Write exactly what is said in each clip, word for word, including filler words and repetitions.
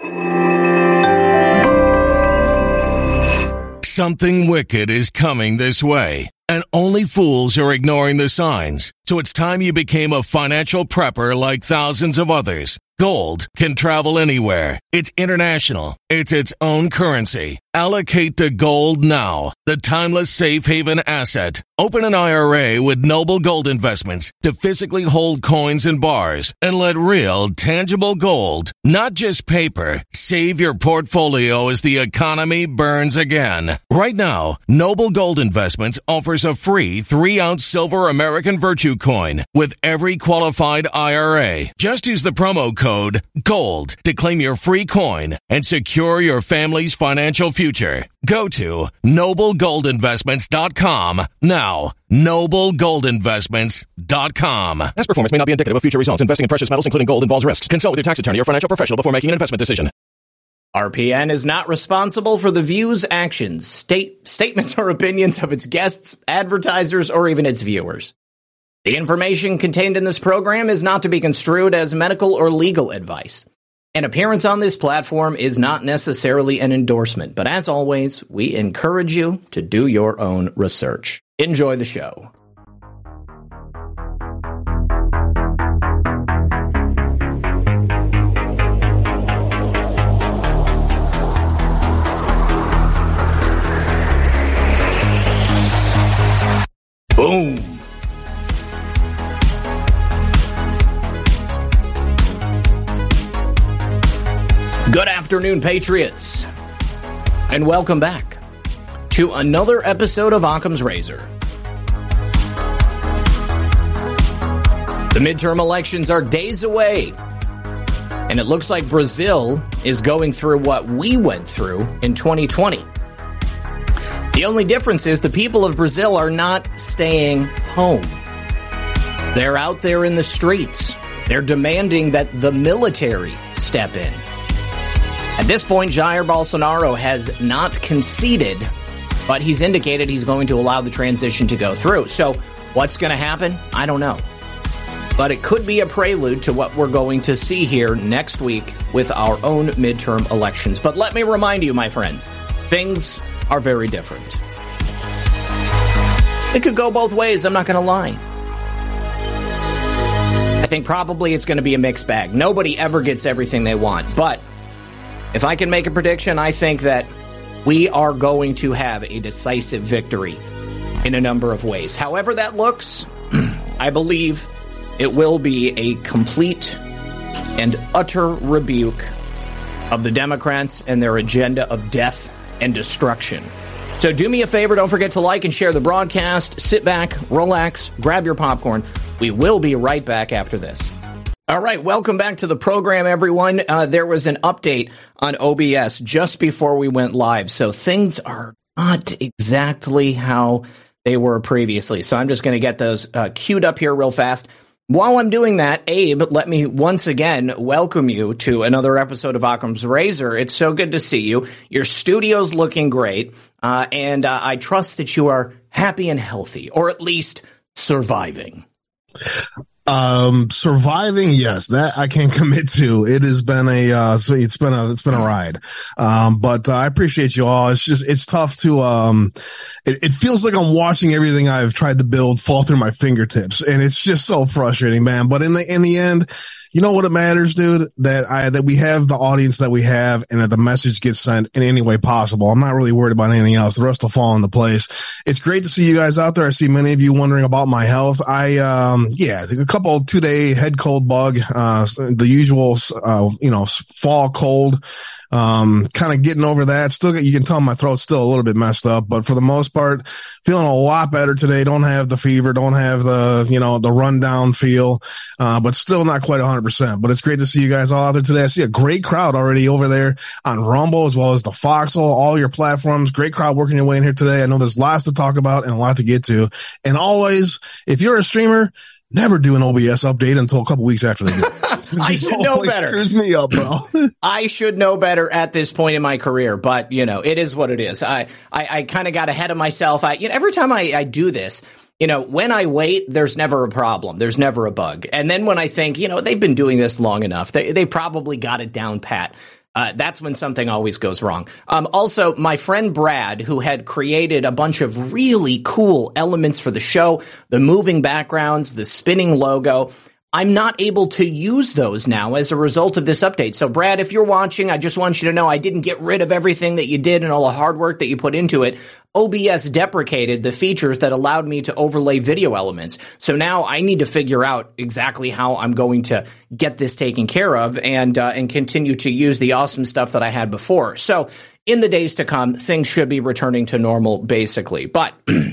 Something wicked is coming this way, and only fools are ignoring the signs. So it's time you became a financial prepper like thousands of others. Gold can travel anywhere. It's international. It's its own currency. Allocate to gold now, the timeless safe haven asset. Open an I R A with Noble Gold Investments to physically hold coins and bars and let real, tangible gold, not just paper, save your portfolio as the economy burns again. Right now, Noble Gold Investments offers a free three-ounce silver American Virtue coin with every qualified I R A. Just use the promo code GOLD to claim your free coin and secure your family's financial future. Go to noble gold investments dot com now. noble gold investments dot com. Past performance may not be indicative of future results. Investing in precious metals, including gold, involves risks. Consult with your tax attorney or financial professional before making an investment decision. R P N is not responsible for the views, actions, state statements, or opinions of its guests, advertisers, or even its viewers. The information contained in this program is not to be construed as medical or legal advice. An appearance on this platform is not necessarily an endorsement, but as always, we encourage you to do your own research. Enjoy the show. Boom. Good afternoon, Patriots, and welcome back to another episode of Occam's Razor. The midterm elections are days away, and it looks like Brazil is going through what we went through in twenty twenty. The only difference is the people of Brazil are not staying home. They're out there in the streets. They're demanding that the military step in. At this point, Jair Bolsonaro has not conceded, but he's indicated he's going to allow the transition to go through. So what's going to happen? I don't know. But it could be a prelude to what we're going to see here next week with our own midterm elections. But let me remind you, my friends, things are very different. It could go both ways, I'm not going to lie. I think probably it's going to be a mixed bag. Nobody ever gets everything they want, but if I can make a prediction, I think that we are going to have a decisive victory in a number of ways. However that looks, I believe it will be a complete and utter rebuke of the Democrats and their agenda of death and destruction. So do me a favor, don't forget to like and share the broadcast. Sit back, relax, grab your popcorn. We will be right back after this. All right, welcome back to the program, everyone. Uh, there was an update on O B S just before we went live, so things are not exactly how they were previously. So I'm just going to get those uh, queued up here real fast. While I'm doing that, Abe, let me once again welcome you to another episode of Occam's Razor. It's so good to see you. Your studio's looking great, uh, and uh, I trust that you are happy and healthy, or at least surviving. Um, surviving, yes, that I can commit to. It has been a, uh, so it's been a, it's been a ride. Um, but uh, I appreciate you all. It's just, it's tough to, um, it, it feels like I'm watching everything I've tried to build fall through my fingertips, and it's just so frustrating, man. But in the, in the end, you know what it matters, dude? That I, that we have the audience that we have, and that the message gets sent in any way possible. I'm not really worried about anything else. The rest will fall into place. It's great to see you guys out there. I see many of you wondering about my health. I, um, yeah, a couple two day head cold bug, uh, the usual, uh, you know, fall cold. Um, kind of getting over that. Still, you can tell my throat's still a little bit messed up, but for the most part, feeling a lot better today. Don't have the fever, don't have the, you know, the rundown feel, uh, but still not quite one hundred percent. But it's great to see you guys all out there today. I see a great crowd already over there on Rumble as well as the Foxhole, all your platforms. Great crowd working your way in here today. I know there's lots to talk about and a lot to get to. And always, if you're a streamer, never do an O B S update until a couple weeks after they do it. I should know better. Screws me up, bro. I should know better at this point in my career, but you know, it is what it is. I, I, I kind of got ahead of myself. I, you know, every time I, I do this, you know, when I wait, there's never a problem. There's never a bug. And then when I think, you know, they've been doing this long enough, they, they probably got it down pat. Uh, that's when something always goes wrong. Um, also, my friend Brad, who had created a bunch of really cool elements for the show, the moving backgrounds, the spinning logo, I'm not able to use those now as a result of this update. So, Brad, if you're watching, I just want you to know I didn't get rid of everything that you did and all the hard work that you put into it. O B S deprecated the features that allowed me to overlay video elements. So now I need to figure out exactly how I'm going to get this taken care of and uh, and continue to use the awesome stuff that I had before. So in the days to come, things should be returning to normal, basically. But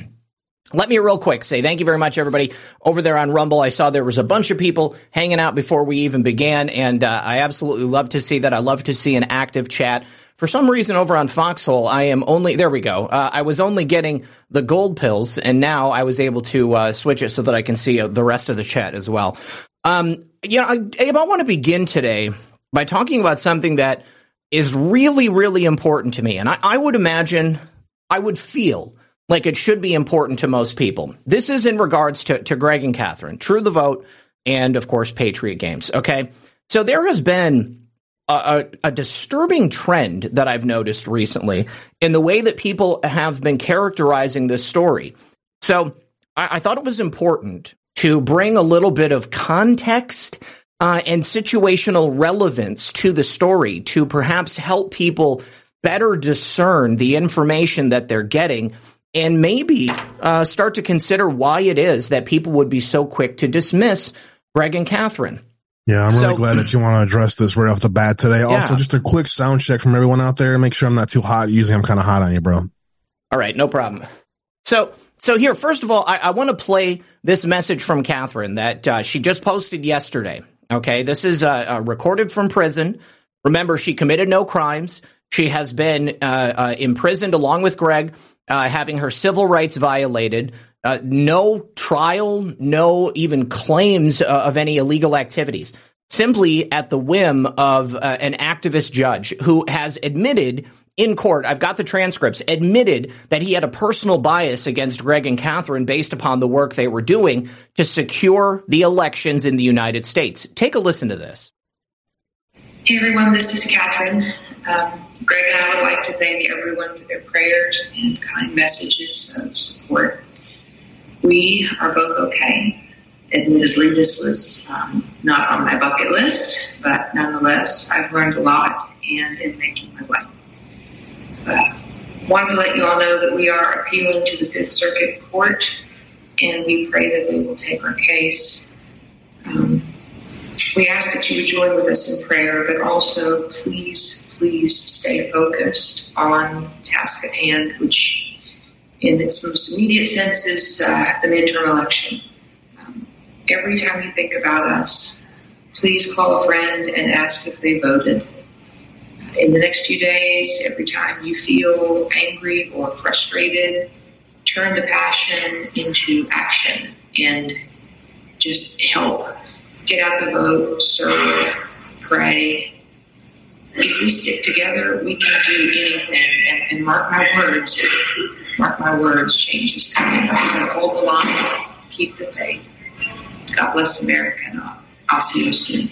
let me real quick say thank you very much, everybody, over there on Rumble. I saw there was a bunch of people hanging out before we even began, and uh, I absolutely love to see that. I love to see an active chat. For some reason, over on Foxhole, I am only – there we go. Uh, I was only getting the gold pills, and now I was able to uh, switch it so that I can see uh, the rest of the chat as well. Um, you know, I, Abe, I want to begin today by talking about something that is really, really important to me, and I, I would imagine – I would feel – like it should be important to most people. This is in regards to, to Greg and Catherine, True the Vote, and, of course, Patriot Games, okay? So there has been a, a, a disturbing trend that I've noticed recently in the way that people have been characterizing this story. So I, I thought it was important to bring a little bit of context uh, and situational relevance to the story to perhaps help people better discern the information that they're getting and maybe uh, start to consider why it is that people would be so quick to dismiss Greg and Catherine. Yeah, I'm really so, glad that you want to address this right off the bat today. Yeah. Also, just a quick sound check from everyone out there. Make sure I'm not too hot. Usually I'm kind of hot on you, bro. All right, no problem. So so here, first of all, I, I want to play this message from Catherine that uh, she just posted yesterday. Okay, this is uh, uh, recorded from prison. Remember, she committed no crimes. She has been uh, uh, imprisoned along with Greg, Uh, having her civil rights violated, uh, no trial, no even claims uh, of any illegal activities, simply at the whim of uh, an activist judge who has admitted in court, I've got the transcripts, admitted that he had a personal bias against Greg and Catherine based upon the work they were doing to secure the elections in the United States. Take a listen to this. Hey, everyone, this is Catherine. Um, Greg and I would like to thank everyone for their prayers and kind messages of support. We are both okay. Admittedly, this was um, not on my bucket list, but nonetheless, I've learned a lot and am making my way. Uh, wanted to let you all know that we are appealing to the Fifth Circuit Court, and we pray that they will take our case. Um, we ask that you would join with us in prayer, but also please Please stay focused on the task at hand, which in its most immediate sense is uh, the midterm election. Um, every time you think about us, please call a friend and ask if they voted. In the next few days, every time you feel angry or frustrated, turn the passion into action and just help. Get out the vote, serve, pray. If we stick together, we can do anything. And, and mark my words, mark my words, change is coming. So hold the line, keep the faith. God bless America, and I'll, I'll see you soon.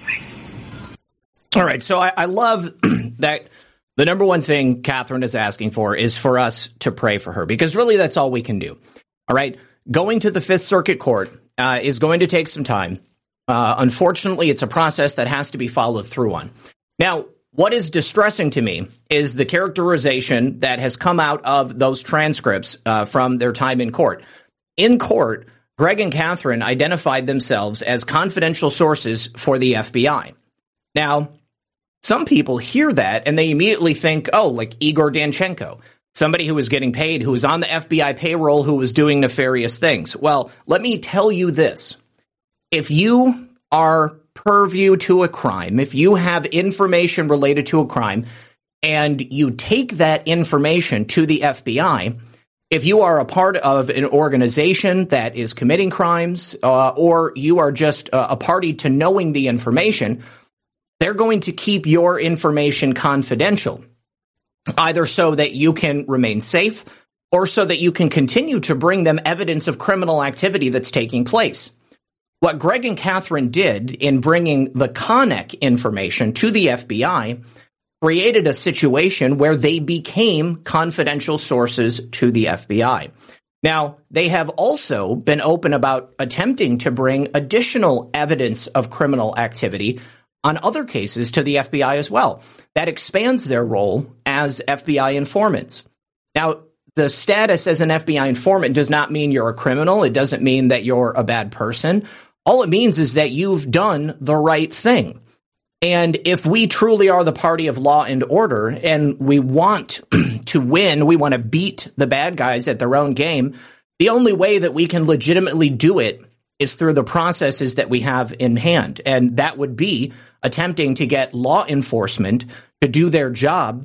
All right, so I, I love that the number one thing Catherine is asking for is for us to pray for her, because really that's all we can do. All right, going to the Fifth Circuit Court uh, is going to take some time. Uh, unfortunately, it's a process that has to be followed through on. Now, what is distressing to me is the characterization that has come out of those transcripts uh, from their time in court. In court, Greg and Catherine identified themselves as confidential sources for the F B I. Now, some people hear that and they immediately think, oh, like Igor Danchenko, somebody who was getting paid, who was on the F B I payroll, who was doing nefarious things. Well, let me tell you this. If you are purview to a crime, if you have information related to a crime and you take that information to the F B I, if you are a part of an organization that is committing crimes uh, or you are just a, a party to knowing the information, they're going to keep your information confidential, either so that you can remain safe or so that you can continue to bring them evidence of criminal activity that's taking place. What Greg and Catherine did in bringing the Connick information to the F B I created a situation where they became confidential sources to the F B I. Now, they have also been open about attempting to bring additional evidence of criminal activity on other cases to the F B I as well. That expands their role as F B I informants. Now, the status as an F B I informant does not mean you're a criminal. It doesn't mean that you're a bad person. All it means is that you've done the right thing. And if we truly are the party of law and order and we want to win, we want to beat the bad guys at their own game, the only way that we can legitimately do it is through the processes that we have in hand. And that would be attempting to get law enforcement to do their job,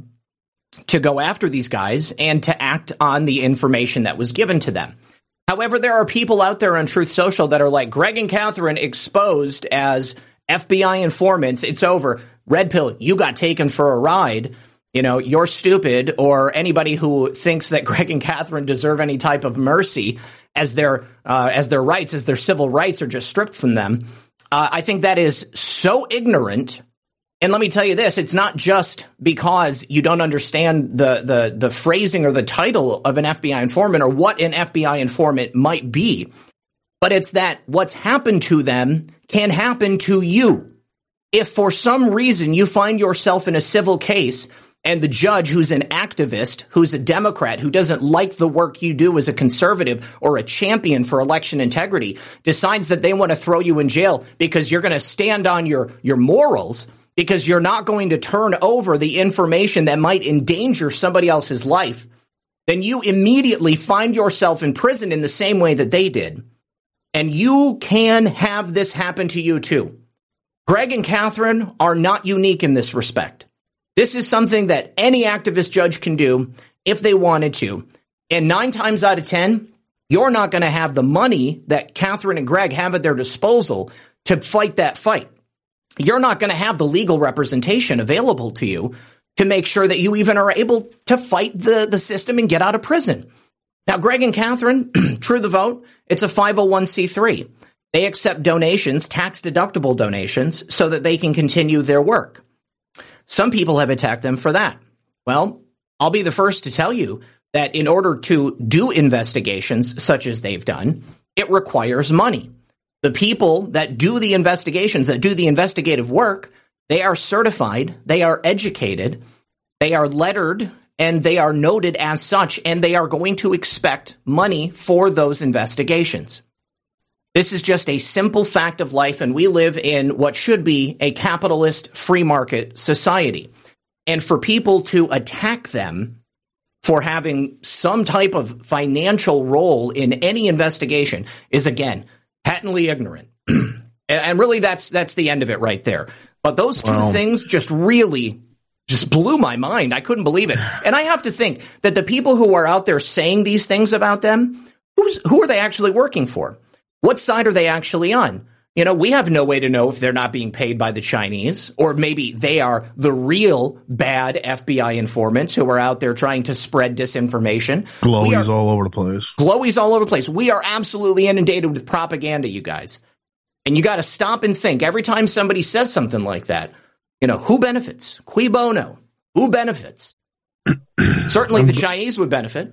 to go after these guys and to act on the information that was given to them. However, there are people out there on Truth Social that are like, Greg and Catherine exposed as F B I informants, it's over. Red pill, you got taken for a ride. You know, you're stupid. Or anybody who thinks that Greg and Catherine deserve any type of mercy as their uh, as their rights, as their civil rights are just stripped from them. Uh, I think that is so ignorant. And let me tell you this, it's not just because you don't understand the the the phrasing or the title of an F B I informant or what an F B I informant might be, but it's that what's happened to them can happen to you. If for some reason you find yourself in a civil case and the judge, who's an activist, who's a Democrat, who doesn't like the work you do as a conservative or a champion for election integrity, decides that they want to throw you in jail because you're going to stand on your, your morals, because you're not going to turn over the information that might endanger somebody else's life, then you immediately find yourself in prison in the same way that they did. And you can have this happen to you too. Greg and Catherine are not unique in this respect. This is something that any activist judge can do if they wanted to. And nine times out of ten, you're not going to have the money that Catherine and Greg have at their disposal to fight that fight. You're not going to have the legal representation available to you to make sure that you even are able to fight the, the system and get out of prison. Now, Greg and Catherine, True the Vote, it's a five oh one c three. They accept donations, tax-deductible donations, so that they can continue their work. Some people have attacked them for that. Well, I'll be the first to tell you that in order to do investigations such as they've done, it requires money. The people that do the investigations, that do the investigative work, they are certified, they are educated, they are lettered, and they are noted as such, and they are going to expect money for those investigations. This is just a simple fact of life, and we live in what should be a capitalist free market society. And for people to attack them for having some type of financial role in any investigation is, again, patently ignorant. and, and really, that's that's the end of it right there. But those two wow. things just really just blew my mind. I couldn't believe it. And I have to think that the people who are out there saying these things about them, who's, who are they actually working for? What side are they actually on? You know, we have no way to know if they're not being paid by the Chinese, or maybe they are the real bad F B I informants who are out there trying to spread disinformation. Glowies all over the place. Glowies all over the place. We are absolutely inundated with propaganda, you guys. And you got to stop and think every time somebody says something like that. You know, who benefits? Cui bono? Who benefits? Certainly the Chinese would benefit.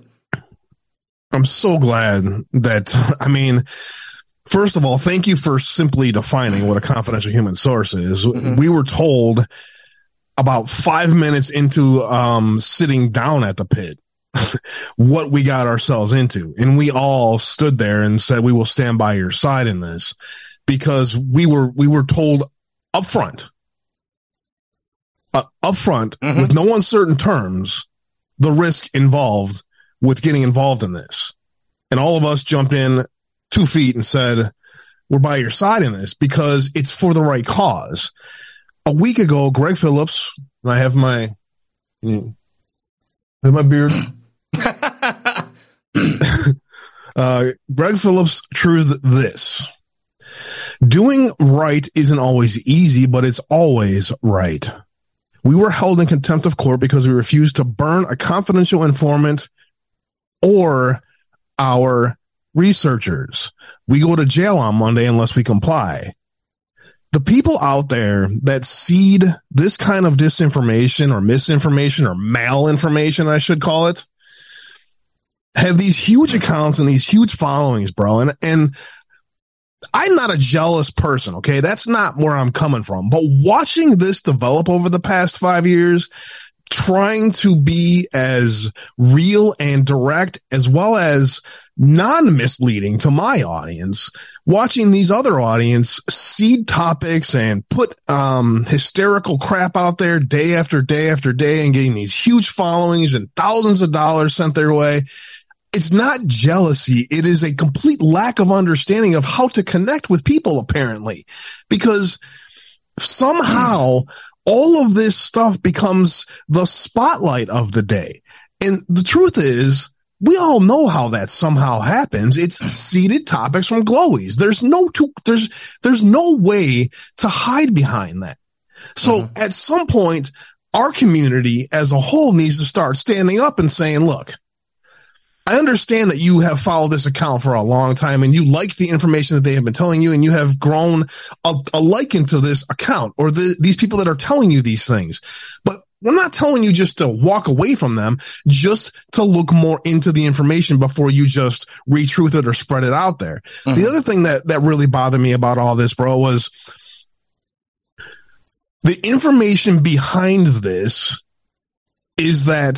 I'm so glad that, I mean, first of all, thank you for simply defining what a confidential human source is. Mm-hmm. We were told about five minutes into um, sitting down at the pit what we got ourselves into. And we all stood there and said, we will stand by your side in this, because we were, we were told up front, uh, up front mm-hmm. with no uncertain terms, the risk involved with getting involved in this. And all of us jumped in two feet and said, we're by your side in this because it's for the right cause. A week ago, Greg Phillips, and I have my, you know, have my beard. uh, Greg Phillips truth this. Doing right isn't always easy, but it's always right. We were held in contempt of court because we refused to burn a confidential informant or our researchers. We go to jail on Monday unless we comply. the people out there that seed this kind of disinformation or misinformation or malinformation, I should call it, have these huge accounts and these huge followings, bro. And, and I'm not a jealous person. Okay. That's not where I'm coming from, but watching this develop over the past five years, trying to be as real and direct as well as non-misleading to my audience, watching these other audience seed topics and put um hysterical crap out there day after day after day and getting these huge followings and thousands of dollars sent their way. It's not jealousy. It is a complete lack of understanding of how to connect with people, apparently, because somehow all of this stuff becomes the spotlight of the day. And the truth is, we all know how that somehow happens. It's seeded topics from Glowies. There's no, to, there's, there's no way to hide behind that. So mm-hmm. at some point, our community as a whole needs to start standing up and saying, look, I understand that you have followed this account for a long time and you like the information that they have been telling you and you have grown a, a liking to this account or the, these people that are telling you these things. But we're not telling you just to walk away from them, just to look more into the information before you just retruth it or spread it out there. Mm-hmm. The other thing that, that really bothered me about all this, bro, was the information behind this is that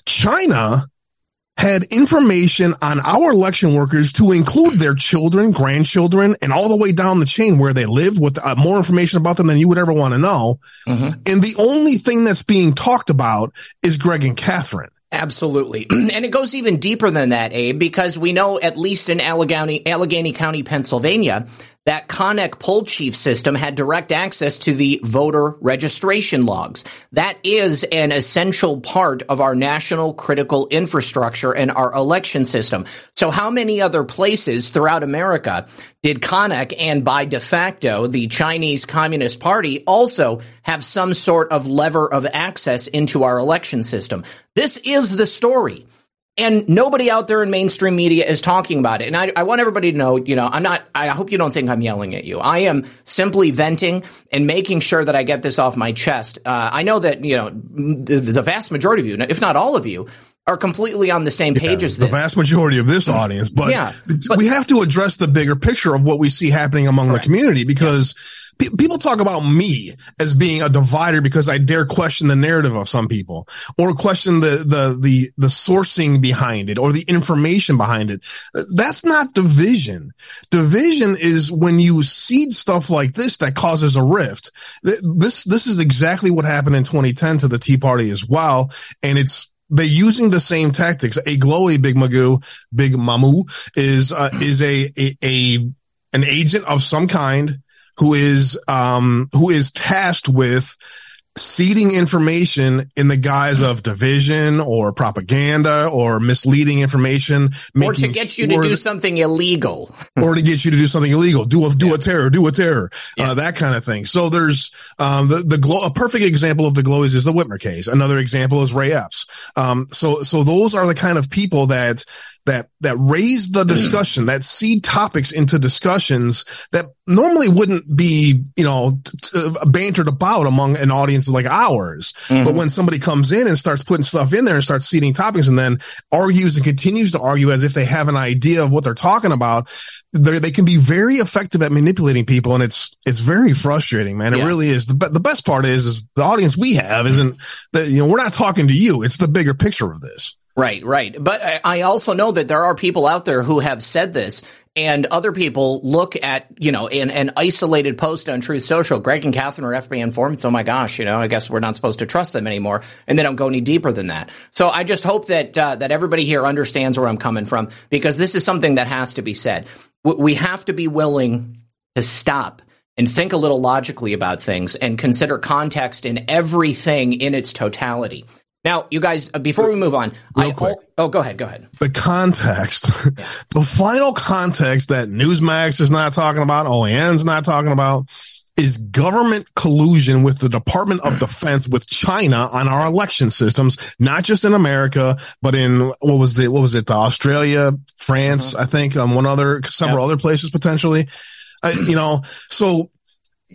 China had information on our election workers to include their children, grandchildren, and all the way down the chain where they live with uh, more information about them than you would ever want to know. Mm-hmm. And the only thing that's being talked about is Greg and Catherine. Absolutely. And it goes even deeper than that, Abe, because we know at least in Allegheny, Allegheny County, Pennsylvania, that Connect poll chief system had direct access to the voter registration logs. That is an essential part of our national critical infrastructure and our election system. So how many other places throughout America did Connect and by de facto the Chinese Communist Party also have some sort of lever of access into our election system? This is the story. And nobody out there in mainstream media is talking about it. And I, I want everybody to know, you know, I'm not, I hope you don't think I'm yelling at you. I am simply venting and making sure that I get this off my chest. Uh, I know that, you know, the, the vast majority of you, if not all of you, are completely on the same page yeah, as this. The vast majority of this audience. But, yeah, but we have to address the bigger picture of what we see happening among correct. the community because yeah. people talk about me as being a divider because I dare question the narrative of some people or question the, the, the, the sourcing behind it or the information behind it. That's not division. Division is when you seed stuff like this that causes a rift. This, this is exactly what happened in twenty ten to the Tea Party as well. And it's, they're using the same tactics. A Glowy Big Magoo, Big Mamu is, uh, is a, a, a, an agent of some kind who is, um, who is tasked with seeding information in the guise of division or propaganda or misleading information. Or to get you sure to do something illegal. or to get you to do something illegal. Do a, do yeah. a terror, do a terror, yeah. uh, that kind of thing. So there's, um, the, the glow, a perfect example of the Glowies is the Whitmer case. Another example is Ray Epps. Um, so, so those are the kind of people that, that, that raise the discussion, that seed topics into discussions that normally wouldn't be, you know, t- t- bantered about among an audience like ours. Mm-hmm. But when somebody comes in and starts putting stuff in there and starts seeding topics and then argues and continues to argue as if they have an idea of what they're talking about, they can be very effective at manipulating people. And it's, it's very frustrating, man. It yeah. really is. The, the best part is, is the audience we have isn't that, you know, we're not talking to you. It's the bigger picture of this. Right, right. But I also know that there are people out there who have said this, and other people look at, you know, an, an isolated post on Truth Social. Greg and Catherine are F B I informants. Oh, my gosh, you know, I guess we're not supposed to trust them anymore. And they don't go any deeper than that. So I just hope that uh, that everybody here understands where I'm coming from, because this is something that has to be said. We have to be willing to stop and think a little logically about things and consider context in everything in its totality. Now, you guys, before we move on, Real I, quick. Oh, oh, go ahead, go ahead. The context, yeah. the final context that Newsmax is not talking about, O A N's not talking about, is government collusion with the Department of Defense with China on our election systems, not just in America, but in, what was the, what was it, the Australia, France, uh-huh. I think, um, one other, several yep. other places potentially. Uh, you know, so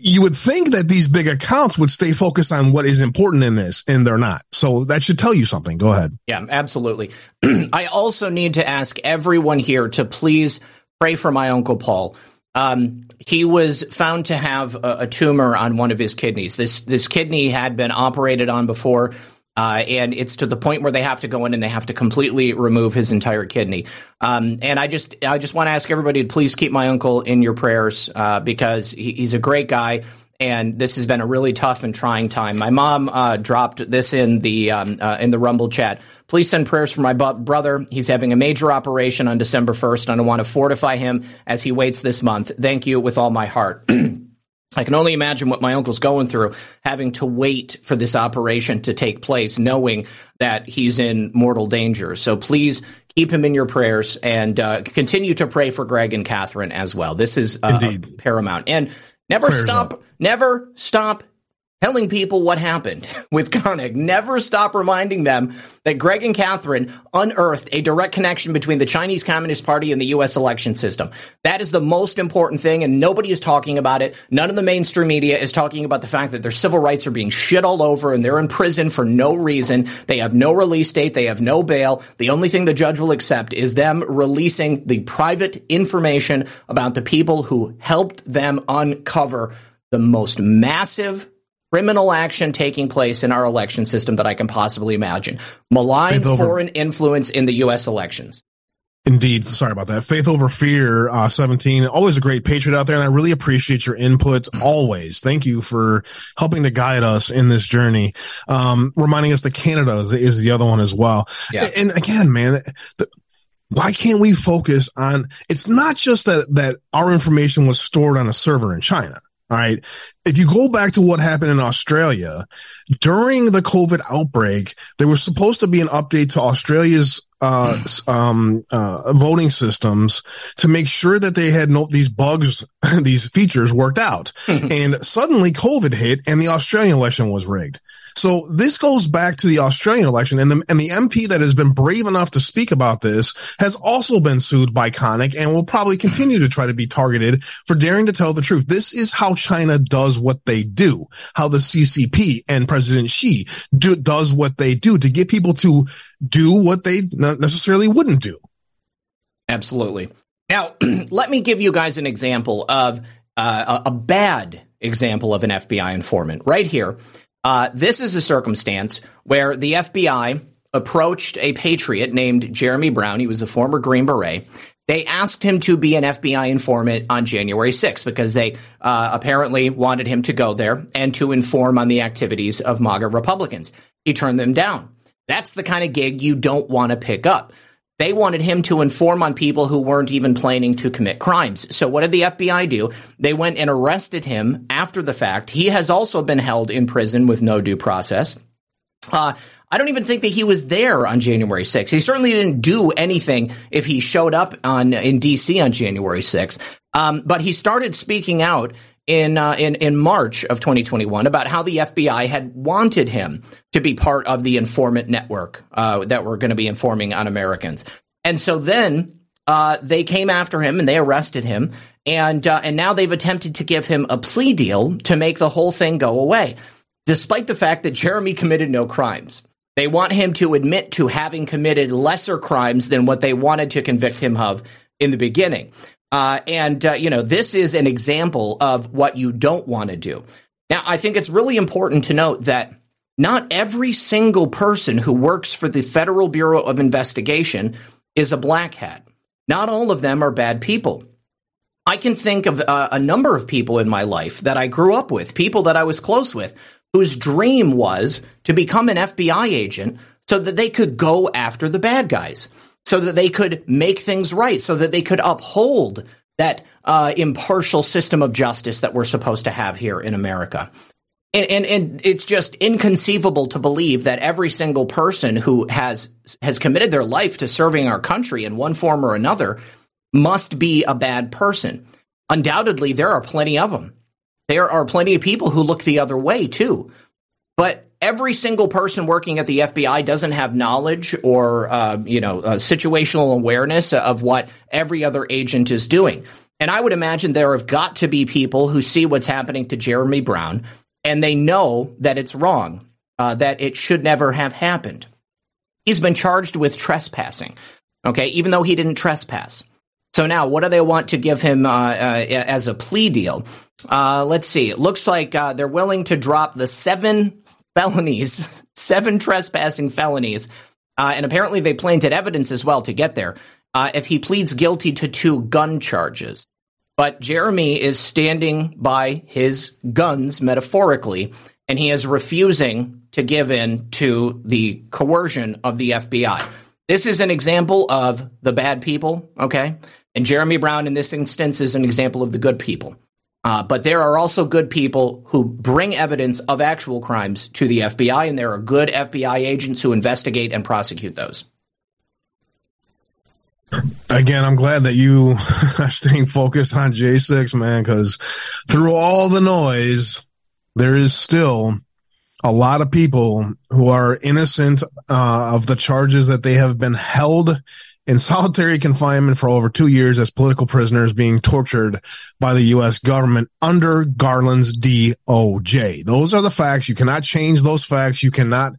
you would think that these big accounts would stay focused on what is important in this, and they're not. So that should tell you something. Go ahead. Yeah, absolutely. I also need to ask everyone here to please pray for my Uncle Paul. Um, he was found to have a, a tumor on one of his kidneys. This this kidney had been operated on before, uh, and it's to the point where they have to go in and they have to completely remove his entire kidney. Um, and I just I just want to ask everybody to please keep my uncle in your prayers uh, because he, he's a great guy. And this has been a really tough and trying time. My mom uh, dropped this in the um, uh, in the Rumble chat. Please send prayers for my bu- brother. He's having a major operation on December first, and I want to fortify him as he waits this month. Thank you with all my heart. I can only imagine what my uncle's going through, having to wait for this operation to take place, knowing that he's in mortal danger. So please keep him in your prayers and uh, continue to pray for Greg and Catherine as well. This is uh, paramount. And Never Prayers stop, up. never stop telling people what happened with Koenig. Never stop reminding them that Greg and Catherine unearthed a direct connection between the Chinese Communist Party and the U S election system. That is the most important thing, and nobody is talking about it. None of the mainstream media is talking about the fact that their civil rights are being shit all over, and they're in prison for no reason. They have no release date. They have no bail. The only thing the judge will accept is them releasing the private information about the people who helped them uncover the most massive criminal action taking place in our election system that I can possibly imagine. Malign foreign influence in the U S elections. Indeed. Sorry about that. Faith Over Fear, uh, seventeen. Always a great patriot out there, and I really appreciate your input always. Thank you for helping to guide us in this journey. Um, reminding us that Canada is, is the other one as well. Yeah. And, and again, man, the, why can't we focus on, it's not just that, that our information was stored on a server in China. All right. If you go back to what happened in Australia during the COVID outbreak, there was supposed to be an update to Australia's uh, um, uh, voting systems to make sure that they had no, these bugs, these features worked out. And suddenly COVID hit and the Australian election was rigged. So this goes back to the Australian election, and the, and the M P that has been brave enough to speak about this has also been sued by Koenig and will probably continue to try to be targeted for daring to tell the truth. This is how China does what they do, how the C C P and President Xi do, does what they do to get people to do what they not necessarily wouldn't do. Absolutely. Now, let me give you guys an example of uh, a, a bad example of an F B I informant right here. Uh, this is a circumstance where the F B I approached a patriot named Jeremy Brown. He was a former Green Beret. They asked him to be an F B I informant on January sixth because they uh, apparently wanted him to go there and to inform on the activities of MAGA Republicans. He turned them down. That's the kind of gig you don't want to pick up. They wanted him to inform on people who weren't even planning to commit crimes. So what did the F B I do? They went and arrested him after the fact. He has also been held in prison with no due process. Uh, I don't even think that he was there on January sixth. He certainly didn't do anything if he showed up on in D C on January sixth. Um, but he started speaking out in uh, in in March of twenty twenty-one about how the F B I had wanted him to be part of the informant network uh, that were going to be informing on Americans. And so then uh, they came after him and they arrested him. And uh, and now they've attempted to give him a plea deal to make the whole thing go away, despite the fact that Jeremy committed no crimes. They want him to admit to having committed lesser crimes than what they wanted to convict him of in the beginning. Uh, and, uh, you know, this is an example of what you don't want to do. Now, I think it's really important to note that not every single person who works for the Federal Bureau of Investigation is a black hat. Not all of them are bad people. I can think of uh, a number of people in my life that I grew up with, people that I was close with, whose dream was to become an F B I agent so that they could go after the bad guys, so that they could make things right, so that they could uphold that uh, impartial system of justice that we're supposed to have here in America. And, and, and it's just inconceivable to believe that every single person who has has committed their life to serving our country in one form or another must be a bad person. Undoubtedly, there are plenty of them. There are plenty of people who look the other way, too. But every single person working at the F B I doesn't have knowledge or, uh, you know, uh, situational awareness of what every other agent is doing. And I would imagine there have got to be people who see what's happening to Jeremy Brown, and they know that it's wrong, uh, that it should never have happened. He's been charged with trespassing, okay, even though he didn't trespass. So now, what do they want to give him uh, uh, as a plea deal? Uh, let's see. It looks like uh, they're willing to drop the seven felonies, seven trespassing felonies, uh, and apparently they planted evidence as well to get there, uh, if he pleads guilty to two gun charges. But Jeremy is standing by his guns, metaphorically, and he is refusing to give in to the coercion of the F B I. This is an example of the bad people, okay? And Jeremy Brown, in this instance, is an example of the good people. Uh, but there are also good people who bring evidence of actual crimes to the F B I, and there are good F B I agents who investigate and prosecute those. Again, I'm glad that you are staying focused on J six, man, because through all the noise, there is still a lot of people who are innocent uh, of the charges that they have been held in solitary confinement for over two years as political prisoners being tortured by the U S government under Garland's D O J. Those are the facts. You cannot change those facts. You cannot,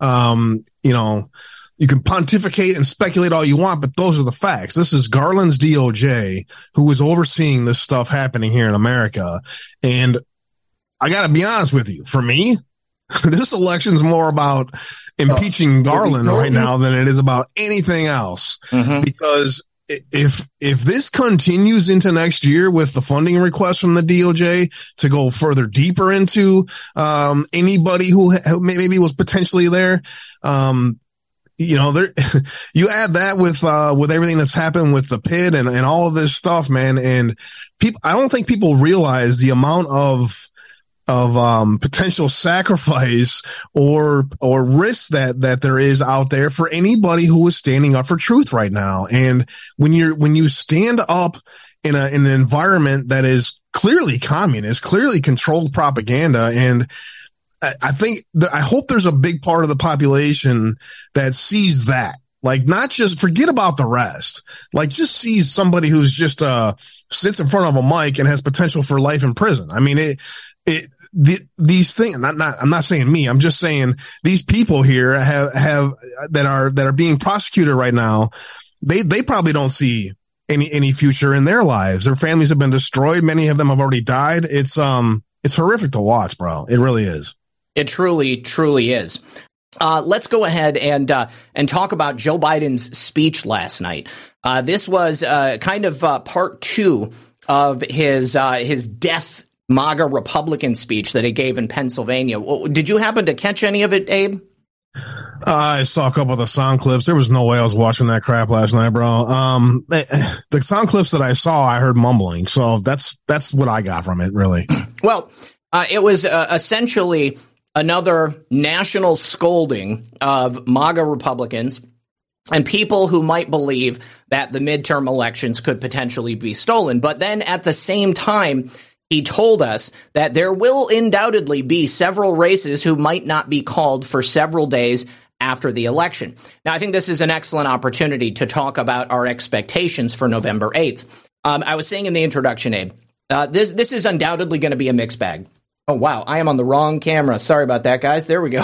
um, you know, you can pontificate and speculate all you want, but those are the facts. This is Garland's D O J who is overseeing this stuff happening here in America. And I got to be honest with you. For me, this election's more about impeaching Garland right now than it is about anything else. Mm-hmm. Because if if this continues into next year with the funding request from the D O J to go further deeper into um, anybody who maybe was potentially there, um, you know, there you add that with uh, with everything that's happened with the P I D and, and all of this stuff, man. And people, I don't think people realize the amount of of um potential sacrifice or or risk that that there is out there for anybody who is standing up for truth right now. And when you're when you stand up in a in an environment that is clearly communist, clearly controlled propaganda, and I, I think that I hope there's a big part of the population that sees that. Like, not just forget about the rest, like just sees somebody who's just uh sits in front of a mic and has potential for life in prison. I mean, it it The, these things, not, not, I'm not saying me, I'm just saying these people here have, have, that are, that are being prosecuted right now. They, they probably don't see any, any future in their lives. Their families have been destroyed. Many of them have already died. It's, um, it's horrific to watch, bro. It really is. It truly, truly is. Uh, let's go ahead and, uh, and talk about Joe Biden's speech last night. Uh, this was, uh, kind of, uh, part two of his, uh, his death MAGA Republican speech that he gave in Pennsylvania. Did you happen to catch any of it, Abe? Uh, I saw a couple of the sound clips. There was no way I was watching that crap last night, bro. Um, the sound clips that I saw, I heard mumbling. So that's, that's what I got from it, really. Well, uh, it was uh, essentially another national scolding of MAGA Republicans and people who might believe that the midterm elections could potentially be stolen. But then at the same time, he told us that there will undoubtedly be several races who might not be called for several days after the election. Now, I think this is an excellent opportunity to talk about our expectations for November eighth. Um, I was saying in the introduction, Abe, uh, this this is undoubtedly going to be a mixed bag. Oh, wow. I am on the wrong camera. Sorry about that, guys. There we go.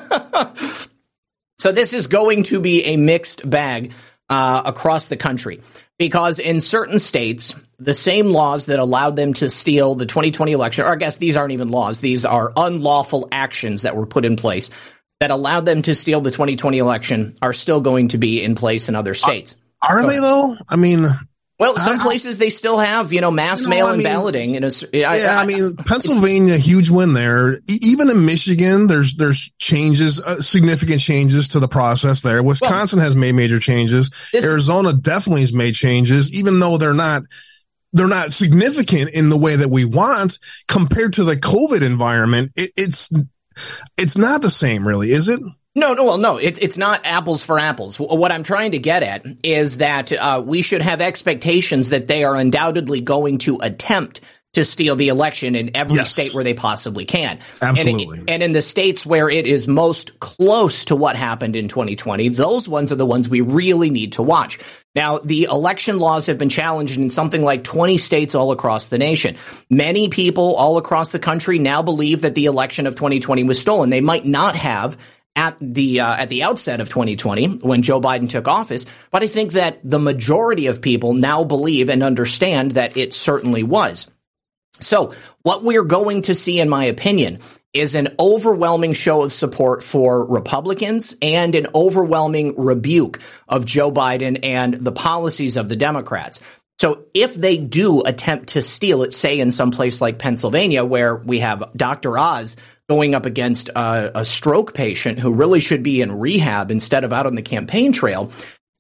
So this is going to be a mixed bag uh, across the country. Because in certain states, the same laws that allowed them to steal the twenty twenty election, or I guess these aren't even laws, these are unlawful actions that were put in place that allowed them to steal the twenty twenty election, are still going to be in place in other states. Are, are they, though? I mean... Well, some I, places they still have, you know, mass you know, mail-in I mean, balloting. In a, I, yeah, I, I mean, Pennsylvania, huge win there. Even in Michigan, there's there's changes, uh, significant changes to the process there. Wisconsin well, has made major changes. This, Arizona definitely has made changes, even though they're not they're not significant in the way that we want compared to the COVID environment. It, it's it's not the same, really, is it? No, no, well, no, it, it's not apples for apples. What I'm trying to get at is that uh, we should have expectations that they are undoubtedly going to attempt to steal the election in every yes. state where they possibly can. Absolutely. And, and in the states where it is most close to what happened in twenty twenty, those ones are the ones we really need to watch. Now, the election laws have been challenged in something like twenty states all across the nation. Many people all across the country now believe that the election of twenty twenty was stolen. They might not have at the uh, at the outset of twenty twenty when Joe Biden took office, but I think that the majority of people now believe and understand that it certainly was. So what we're going to see, in my opinion, is an overwhelming show of support for Republicans and an overwhelming rebuke of Joe Biden and the policies of the Democrats. So if they do attempt to steal it, say in some place like Pennsylvania, where we have Doctor Oz going up against a, a stroke patient who really should be in rehab instead of out on the campaign trail,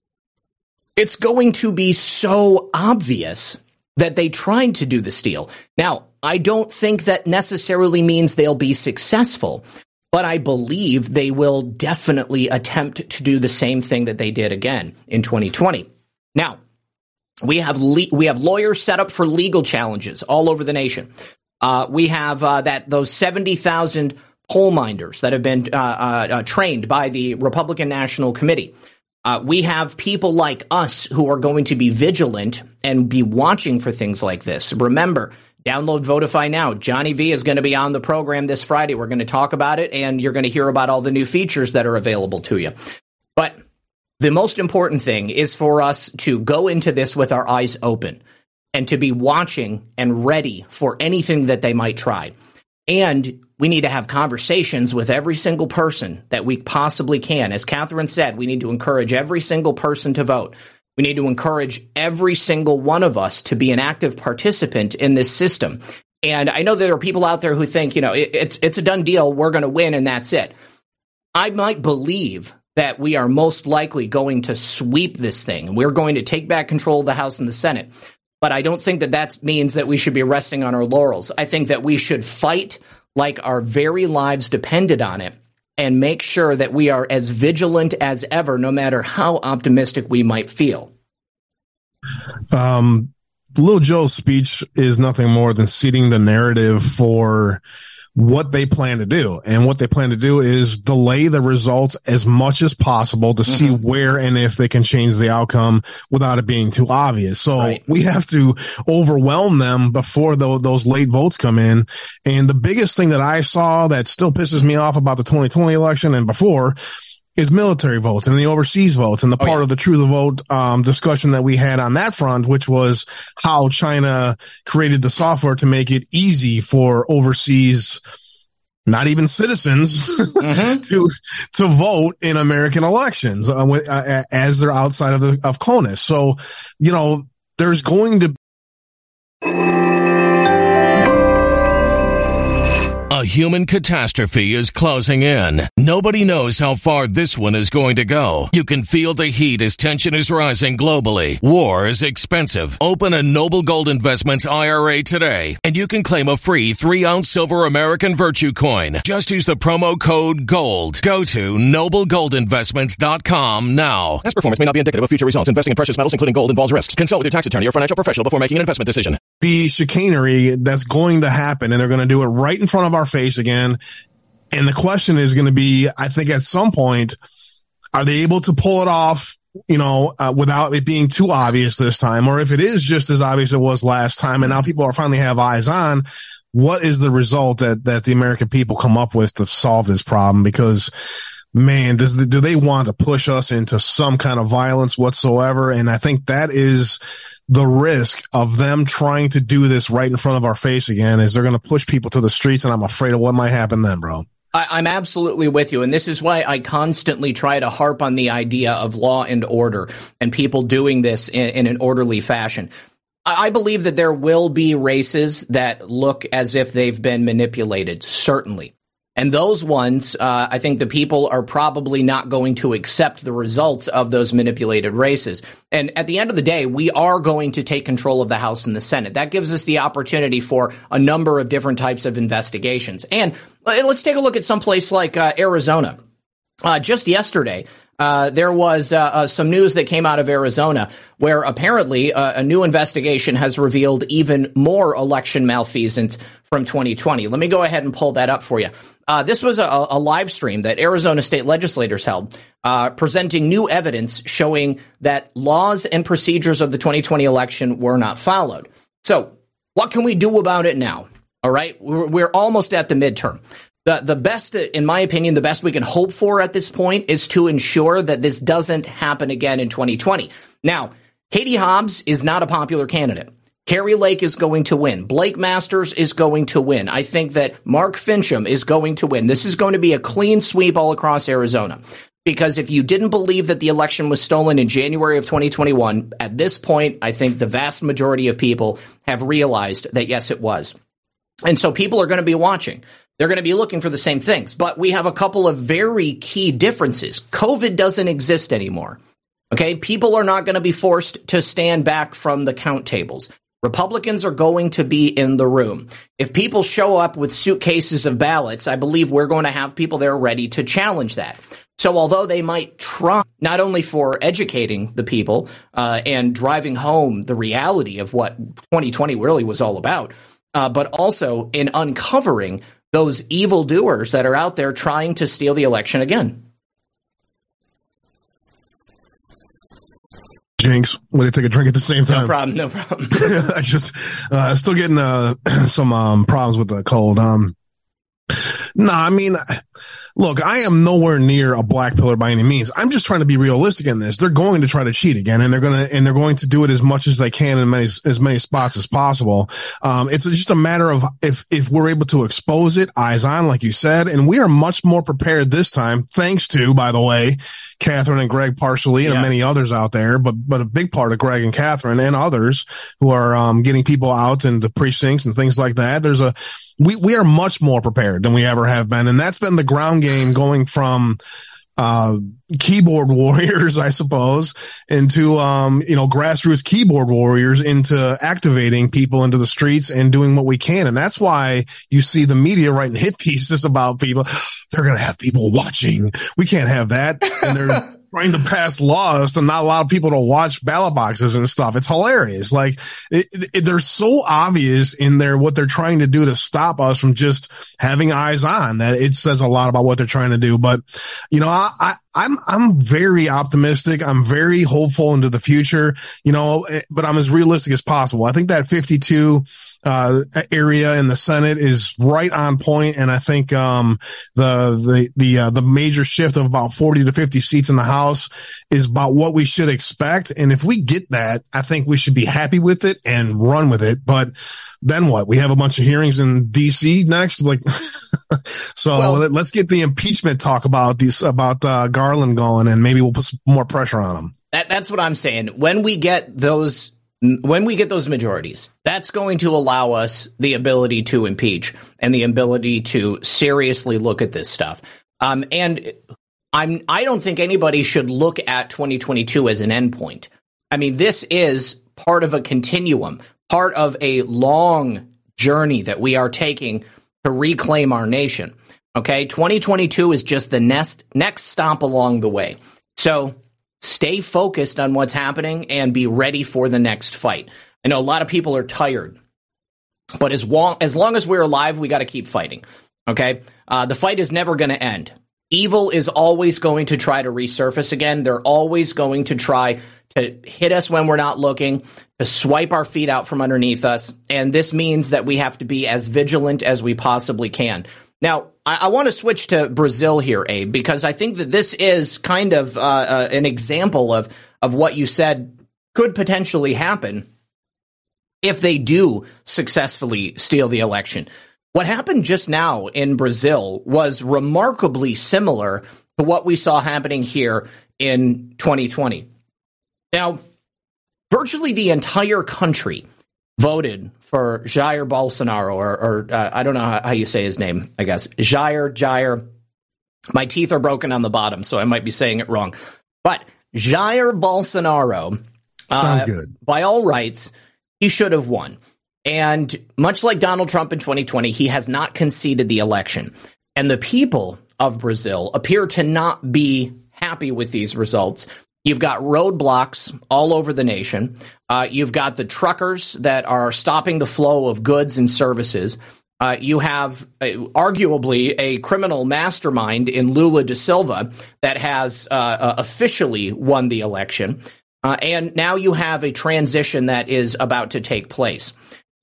it's going to be so obvious that they tried to do the steal. Now, I don't think that necessarily means they'll be successful, but I believe they will definitely attempt to do the same thing that they did again in twenty twenty. Now, we have le- we have lawyers set up for legal challenges all over the nation. Uh, we have uh, that those seventy thousand poll minders that have been uh, uh, uh, trained by the Republican National Committee. Uh, we have people like us who are going to be vigilant and be watching for things like this. Remember, download Votify now. Johnny V is going to be on the program this Friday. We're going to talk about it, and you're going to hear about all the new features that are available to you. But the most important thing is for us to go into this with our eyes open and to be watching and ready for anything that they might try. And we need to have conversations with every single person that we possibly can. As Catherine said, we need to encourage every single person to vote. We need to encourage every single one of us to be an active participant in this system. And I know there are people out there who think, you know, it, it's it's a done deal. We're going to win and that's it. I might believe that we are most likely going to sweep this thing. We're going to take back control of the House and the Senate. But I don't think that that means that we should be resting on our laurels. I think that we should fight like our very lives depended on it and make sure that we are as vigilant as ever, no matter how optimistic we might feel. Um, Lil Joe's speech is nothing more than seeding the narrative for what they plan to do. And what they plan to do is delay the results as much as possible to mm-hmm. see where and if they can change the outcome without it being too obvious. So right. we have to overwhelm them before the, those late votes come in. And the biggest thing that I saw that still pisses me off about the twenty twenty election and before is military votes and the overseas votes and the part oh, yeah. of the True the Vote um, discussion that we had on that front, which was how China created the software to make it easy for overseas, not even citizens, mm-hmm. to to vote in American elections uh, uh, as they're outside of the of CONUS. So, you know, there's going to A human catastrophe is closing in. Nobody knows how far this one is going to go. You can feel the heat as tension is rising globally. War is expensive. Open a Noble Gold Investments I R A today, and you can claim a free three-ounce silver American Virtue coin. Just use the promo code GOLD. Go to noble gold investments dot com now. Past performance may not be indicative of future results. Investing in precious metals, including gold, involves risks. Consult with your tax attorney or financial professional before making an investment decision. Be chicanery that's going to happen, and they're going to do it right in front of our face again. And the question is going to be, I think at some point, are they able to pull it off, you know, uh, without it being too obvious this time? Or if it is just as obvious as it was last time, and now people are finally have eyes on, what is the result that, that the American people come up with to solve this problem? Because, man, does the, do they want to push us into some kind of violence whatsoever? And I think that is the risk of them trying to do this right in front of our face again, is they're going to push people to the streets, and I'm afraid of what might happen then, bro. I, I'm absolutely with you, and this is why I constantly try to harp on the idea of law and order and people doing this in, in an orderly fashion. I, I believe that there will be races that look as if they've been manipulated, certainly. And those ones, uh, I think the people are probably not going to accept the results of those manipulated races. And at the end of the day, we are going to take control of the House and the Senate. That gives us the opportunity for a number of different types of investigations. And let's take a look at some place like uh, Arizona. Uh, just yesterday, uh, there was uh, uh, some news that came out of Arizona where apparently uh, a new investigation has revealed even more election malfeasance from twenty twenty. Let me go ahead and pull that up for you. Uh, this was a, a live stream that Arizona state legislators held, uh, presenting new evidence showing that laws and procedures of the twenty twenty election were not followed. So what can we do about it now? All right, we're, we're almost at the midterm. The the best, in my opinion, the best we can hope for at this point is to ensure that this doesn't happen again in twenty twenty. Now, Katie Hobbs is not a popular candidate. Kari Lake is going to win. Blake Masters is going to win. I think that Mark Fincham is going to win. This is going to be a clean sweep all across Arizona. Because if you didn't believe that the election was stolen in January of twenty twenty-one, at this point, I think the vast majority of people have realized that, yes, it was. And so people are going to be watching. They're going to be looking for the same things. But we have a couple of very key differences. COVID doesn't exist anymore. Okay, people are not going to be forced to stand back from the count tables. Republicans are going to be in the room. If people show up with suitcases of ballots, I believe we're going to have people there ready to challenge that. So although they might try, not only for educating the people uh, and driving home the reality of what twenty twenty really was all about, uh, but also in uncovering those evildoers that are out there trying to steal the election again. Jinx, will they take a drink at the same time? No problem, no problem. I just, uh, still getting uh, some um, problems with the cold. Um, no, I mean, look, I am nowhere near a black pillar by any means. I'm just trying to be realistic in this. They're going to try to cheat again, and they're going to, and they're going to do it as much as they can in many, as many spots as possible. Um, it's just a matter of if, if we're able to expose it, eyes on, like you said, and we are much more prepared this time, thanks to, by the way, Catherine and Greg partially, and yeah. many others out there, but, but a big part of Greg and Catherine and others who are, um, getting people out in the precincts and things like that. There's a, we, we are much more prepared than we ever have been. And that's been the ground game going from, uh, keyboard warriors, I suppose, into, um, you know, grassroots keyboard warriors into activating people into the streets and doing what we can. And that's why you see the media writing hit pieces about people. They're going to have people watching. We can't have that. And they're trying to pass laws to not allow people to watch ballot boxes and stuff. It's hilarious. Like it, it, they're so obvious in there what they're trying to do to stop us from just having eyes on that it says a lot about what they're trying to do. But, you know, I, I I'm, I'm very optimistic. I'm very hopeful into the future, you know, but I'm as realistic as possible. I think that fifty-two uh, area in the Senate is right on point. And I think, um, the, the, the, uh, the major shift of about forty to fifty seats in the House is about what we should expect. And if we get that, I think we should be happy with it and run with it. But then what? We have a bunch of hearings in D C next. Like, so well, let's get the impeachment talk about these, about, uh, Garland going, and maybe we'll put some more pressure on him. That, that's what I'm saying. When we get those, when we get those majorities, that's going to allow us the ability to impeach and the ability to seriously look at this stuff. Um, and I'm, I don't think anybody should look at twenty twenty-two as an endpoint. I mean, this is part of a continuum, part of a long journey that we are taking to reclaim our nation. Okay, twenty twenty-two is just the next next stop along the way. So stay focused on what's happening and be ready for the next fight. I know a lot of people are tired, but as long as, long as we're alive, we got to keep fighting. Okay, uh, the fight is never going to end. Evil is always going to try to resurface again. They're always going to try to hit us when we're not looking, to swipe our feet out from underneath us. And this means that we have to be as vigilant as we possibly can. Now, I, I want to switch to Brazil here, Abe, because I think that this is kind of uh, uh, an example of, of what you said could potentially happen if they do successfully steal the election. What happened just now in Brazil was remarkably similar to what we saw happening here in twenty twenty. Now, virtually the entire country voted for Jair Bolsonaro, or, or uh, I don't know how, how you say his name, I guess. Jair, Jair. My teeth are broken on the bottom, so I might be saying it wrong. But Jair Bolsonaro, sounds uh, good. By all rights, he should have won. And much like Donald Trump in twenty twenty, he has not conceded the election. And the people of Brazil appear to not be happy with these results. You've got roadblocks all over the nation. Uh, you've got the truckers that are stopping the flow of goods and services. Uh, you have uh, arguably a criminal mastermind in Lula da Silva that has uh, uh, officially won the election. Uh, and now you have a transition that is about to take place.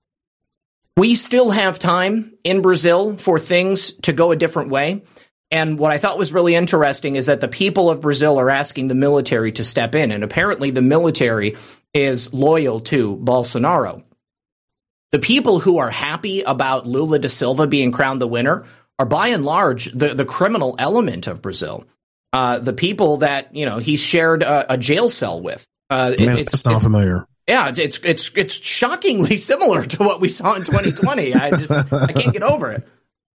We still have time in Brazil for things to go a different way. And what I thought was really interesting is that the people of Brazil are asking the military to step in. And apparently the military is loyal to Bolsonaro. The people who are happy about Lula da Silva being crowned the winner are by and large the, the criminal element of Brazil. Uh, the people that, you know, he shared a, a jail cell with. Uh, Man, it, it's that's not it's, familiar. Yeah, it's, it's it's it's shockingly similar to what we saw in twenty twenty. I just I can't get over it.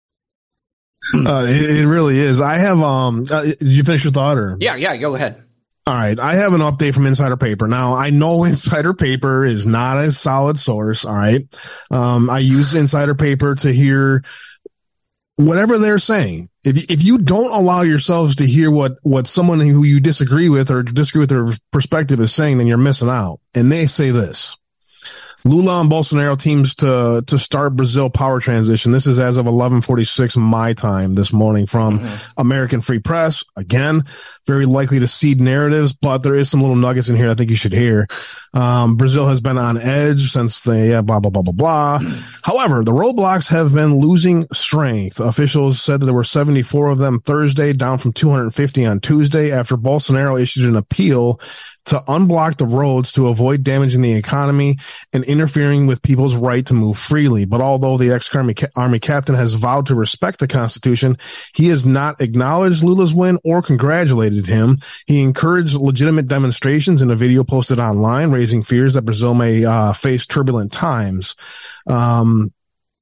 Uh, it, it really is. I have. Um, uh, did you finish your thought, or? Yeah, yeah. Go ahead. All right. I have an update from Insider Paper. Now, I know Insider Paper is not a solid source. All right. Um, I use Insider Paper to hear whatever they're saying. If if you don't allow yourselves to hear what, what someone who you disagree with or disagree with their perspective is saying, then you're missing out. And they say this. Lula and Bolsonaro teams to to start Brazil power transition. This is as of eleven forty-six my time this morning from mm-hmm. American Free Press. Again, very likely to seed narratives, but there is some little nuggets in here I think you should hear. Um, Brazil has been on edge since the yeah, blah, blah, blah, blah, blah. However, the roadblocks have been losing strength. Officials said that there were seventy-four of them Thursday, down from two hundred fifty on Tuesday after Bolsonaro issued an appeal to unblock the roads to avoid damaging the economy and interfering with people's right to move freely. But although the ex-army army captain has vowed to respect the Constitution, he has not acknowledged Lula's win or congratulated him. He encouraged legitimate demonstrations in a video posted online, raising fears that Brazil may uh, face turbulent times. Um,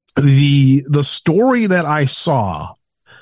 the the story that I saw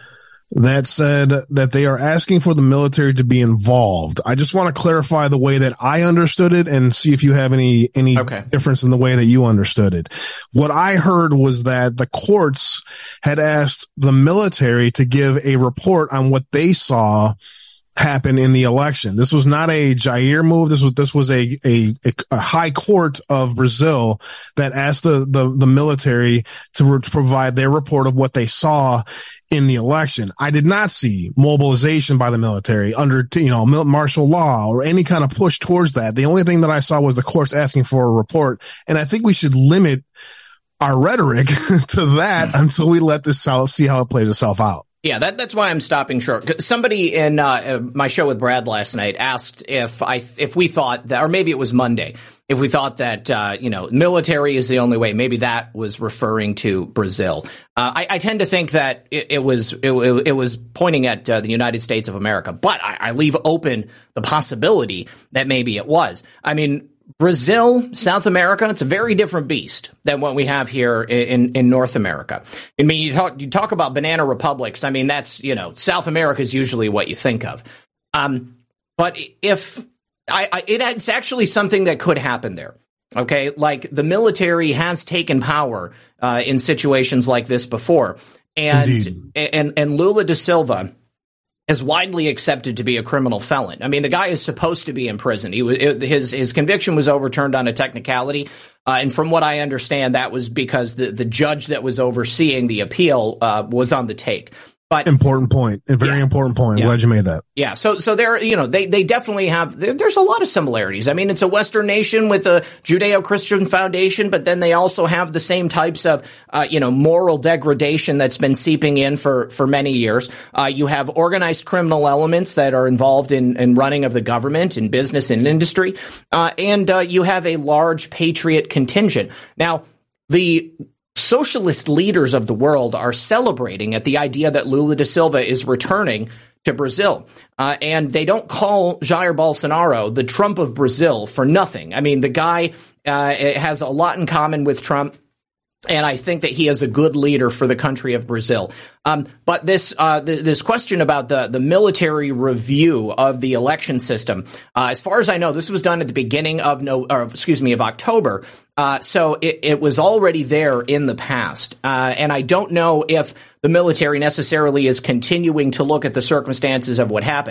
that said that they are asking for the military to be involved. I just want to clarify the way that I understood it and see if you have any, any okay. difference in the way that you understood it. What I heard was that the courts had asked the military to give a report on what they saw happen in the election. This was not a Jair move. This was, this was a, a, a high court of Brazil that asked the, the, the military to re- provide their report of what they saw in the election. I did not see mobilization by the military under, you know, martial law or any kind of push towards that. The only thing that I saw was the courts asking for a report. And I think we should limit our rhetoric to that until we let this out, see how it plays itself out. Yeah, that, that's why I'm stopping short. Somebody in uh, my show with Brad last night asked if I if we thought that, or maybe it was Monday, if we thought that uh, you know military is the only way. Maybe that was referring to Brazil. Uh, I, I tend to think that it, it was it, it was pointing at uh, the United States of America, but I, I leave open the possibility that maybe it was. I mean, Brazil, South America, it's a very different beast than what we have here in, in North America. I mean, you talk, you talk about banana republics. I mean, that's, you know, South America is usually what you think of. Um, but if I, I, it's actually something that could happen there. Okay. Like the military has taken power, uh, in situations like this before. And, Indeed. and, and Lula da Silva is widely accepted to be a criminal felon. I mean, the guy is supposed to be in prison. He was, it, his his conviction was overturned on a technicality, uh, and from what I understand, that was because the, the judge that was overseeing the appeal uh, was on the take. But important point, a very yeah, important point. Yeah. Glad you made that. Yeah. So, so there, you know, they, they definitely have, there, there's a lot of similarities. I mean, it's a Western nation with a Judeo-Christian foundation, but then they also have the same types of, uh, you know, moral degradation that's been seeping in for, for many years. Uh, you have organized criminal elements that are involved in, in running of the government and business and industry. Uh, and, uh, you have a large patriot contingent. Now, the socialist leaders of the world are celebrating at the idea that Lula da Silva is returning to Brazil. Uh, and they don't call Jair Bolsonaro the Trump of Brazil for nothing. I mean, the guy uh, has a lot in common with Trump. And I think that he is a good leader for the country of Brazil. Um, but this uh, th- this question about the, the military review of the election system, uh, as far as I know, this was done at the beginning of no, or excuse me, of October. Uh, so it, it was already there in the past. Uh, and I don't know if the military necessarily is continuing to look at the circumstances of what happened.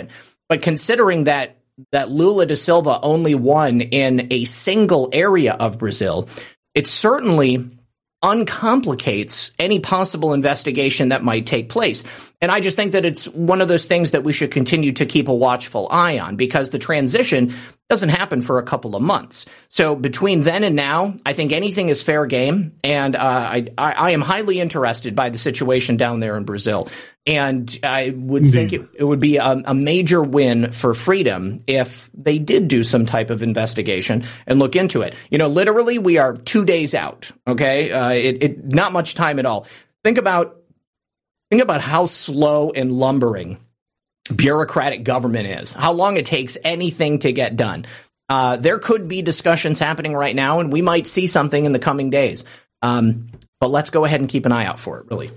But considering that that Lula da Silva only won in a single area of Brazil, it certainly uncomplicates any possible investigation that might take place. And I just think that it's one of those things that we should continue to keep a watchful eye on, because the transition doesn't happen for a couple of months. So between then and now, I think anything is fair game. And uh, I, I, I am highly interested by the situation down there in Brazil. And I would Indeed. think it, it would be a, a major win for freedom if they did do some type of investigation and look into it. You know, literally, we are two days out. OK, uh, it, it not much time at all. Think about think about how slow and lumbering bureaucratic government is, how long it takes anything to get done. Uh, there could be discussions happening right now, and we might see something in the coming days. Um, but let's go ahead and keep an eye out for it, really.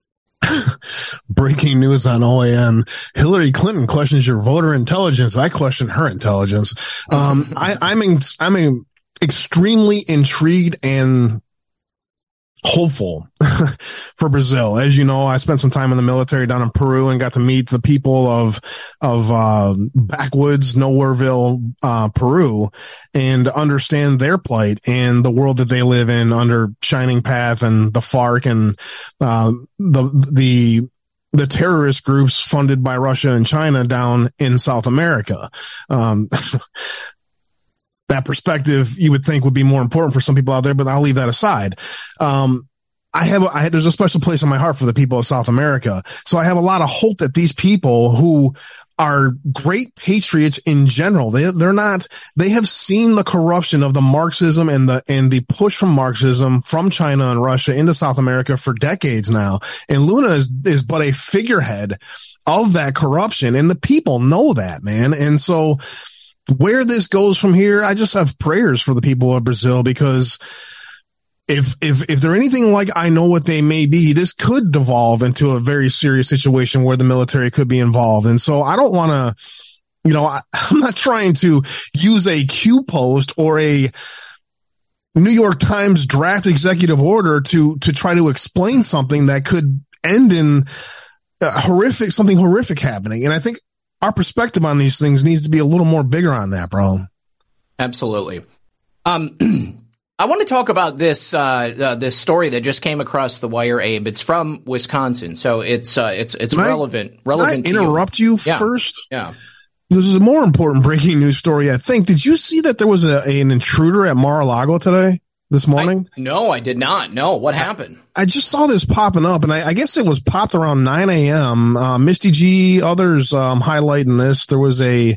Breaking news on O A N. Hillary Clinton questions your voter intelligence. I question her intelligence. Um, I, I'm, in, I'm in extremely intrigued and hopeful for Brazil. As you know, I spent some time in the military down in Peru and got to meet the people of, of, uh, backwoods, Nowhereville, uh, Peru, and understand their plight and the world that they live in under Shining Path and the FARC and, uh, the, the, the terrorist groups funded by Russia and China down in South America. Um, That perspective you would think would be more important for some people out there, but I'll leave that aside. Um, I have, a, I, there's a special place in my heart for the people of South America. So I have a lot of hope that these people who are great patriots in general, they, they're not, they have seen the corruption of the Marxism and the, and the push from Marxism from China and Russia into South America for decades now. And Lula is, is but a figurehead of that corruption. And the people know that, man. And so, where this goes from here, I just have prayers for the people of Brazil, because if, if, if they're anything like I know what they may be, this could devolve into a very serious situation where the military could be involved. And so I don't want to, you know, I, I'm not trying to use a Q post or a New York Times draft executive order to, to try to explain something that could end in uh, horrific, something horrific happening. And I think our perspective on these things needs to be a little more bigger on that, bro. Absolutely. Um, I want to talk about this uh, uh, this story that just came across the wire, Abe. It's from Wisconsin, so it's uh, it's it's can relevant. I, relevant. Can I to interrupt you, you yeah. first? Yeah. This is a more important breaking news story, I think. Did you see that there was a, an intruder at Mar-a-Lago today? This morning? I, no, I did not. No, what happened? I, I just saw this popping up, and I, I guess it was popped around nine a.m. Uh, Misty G, others um, highlighting this. There was a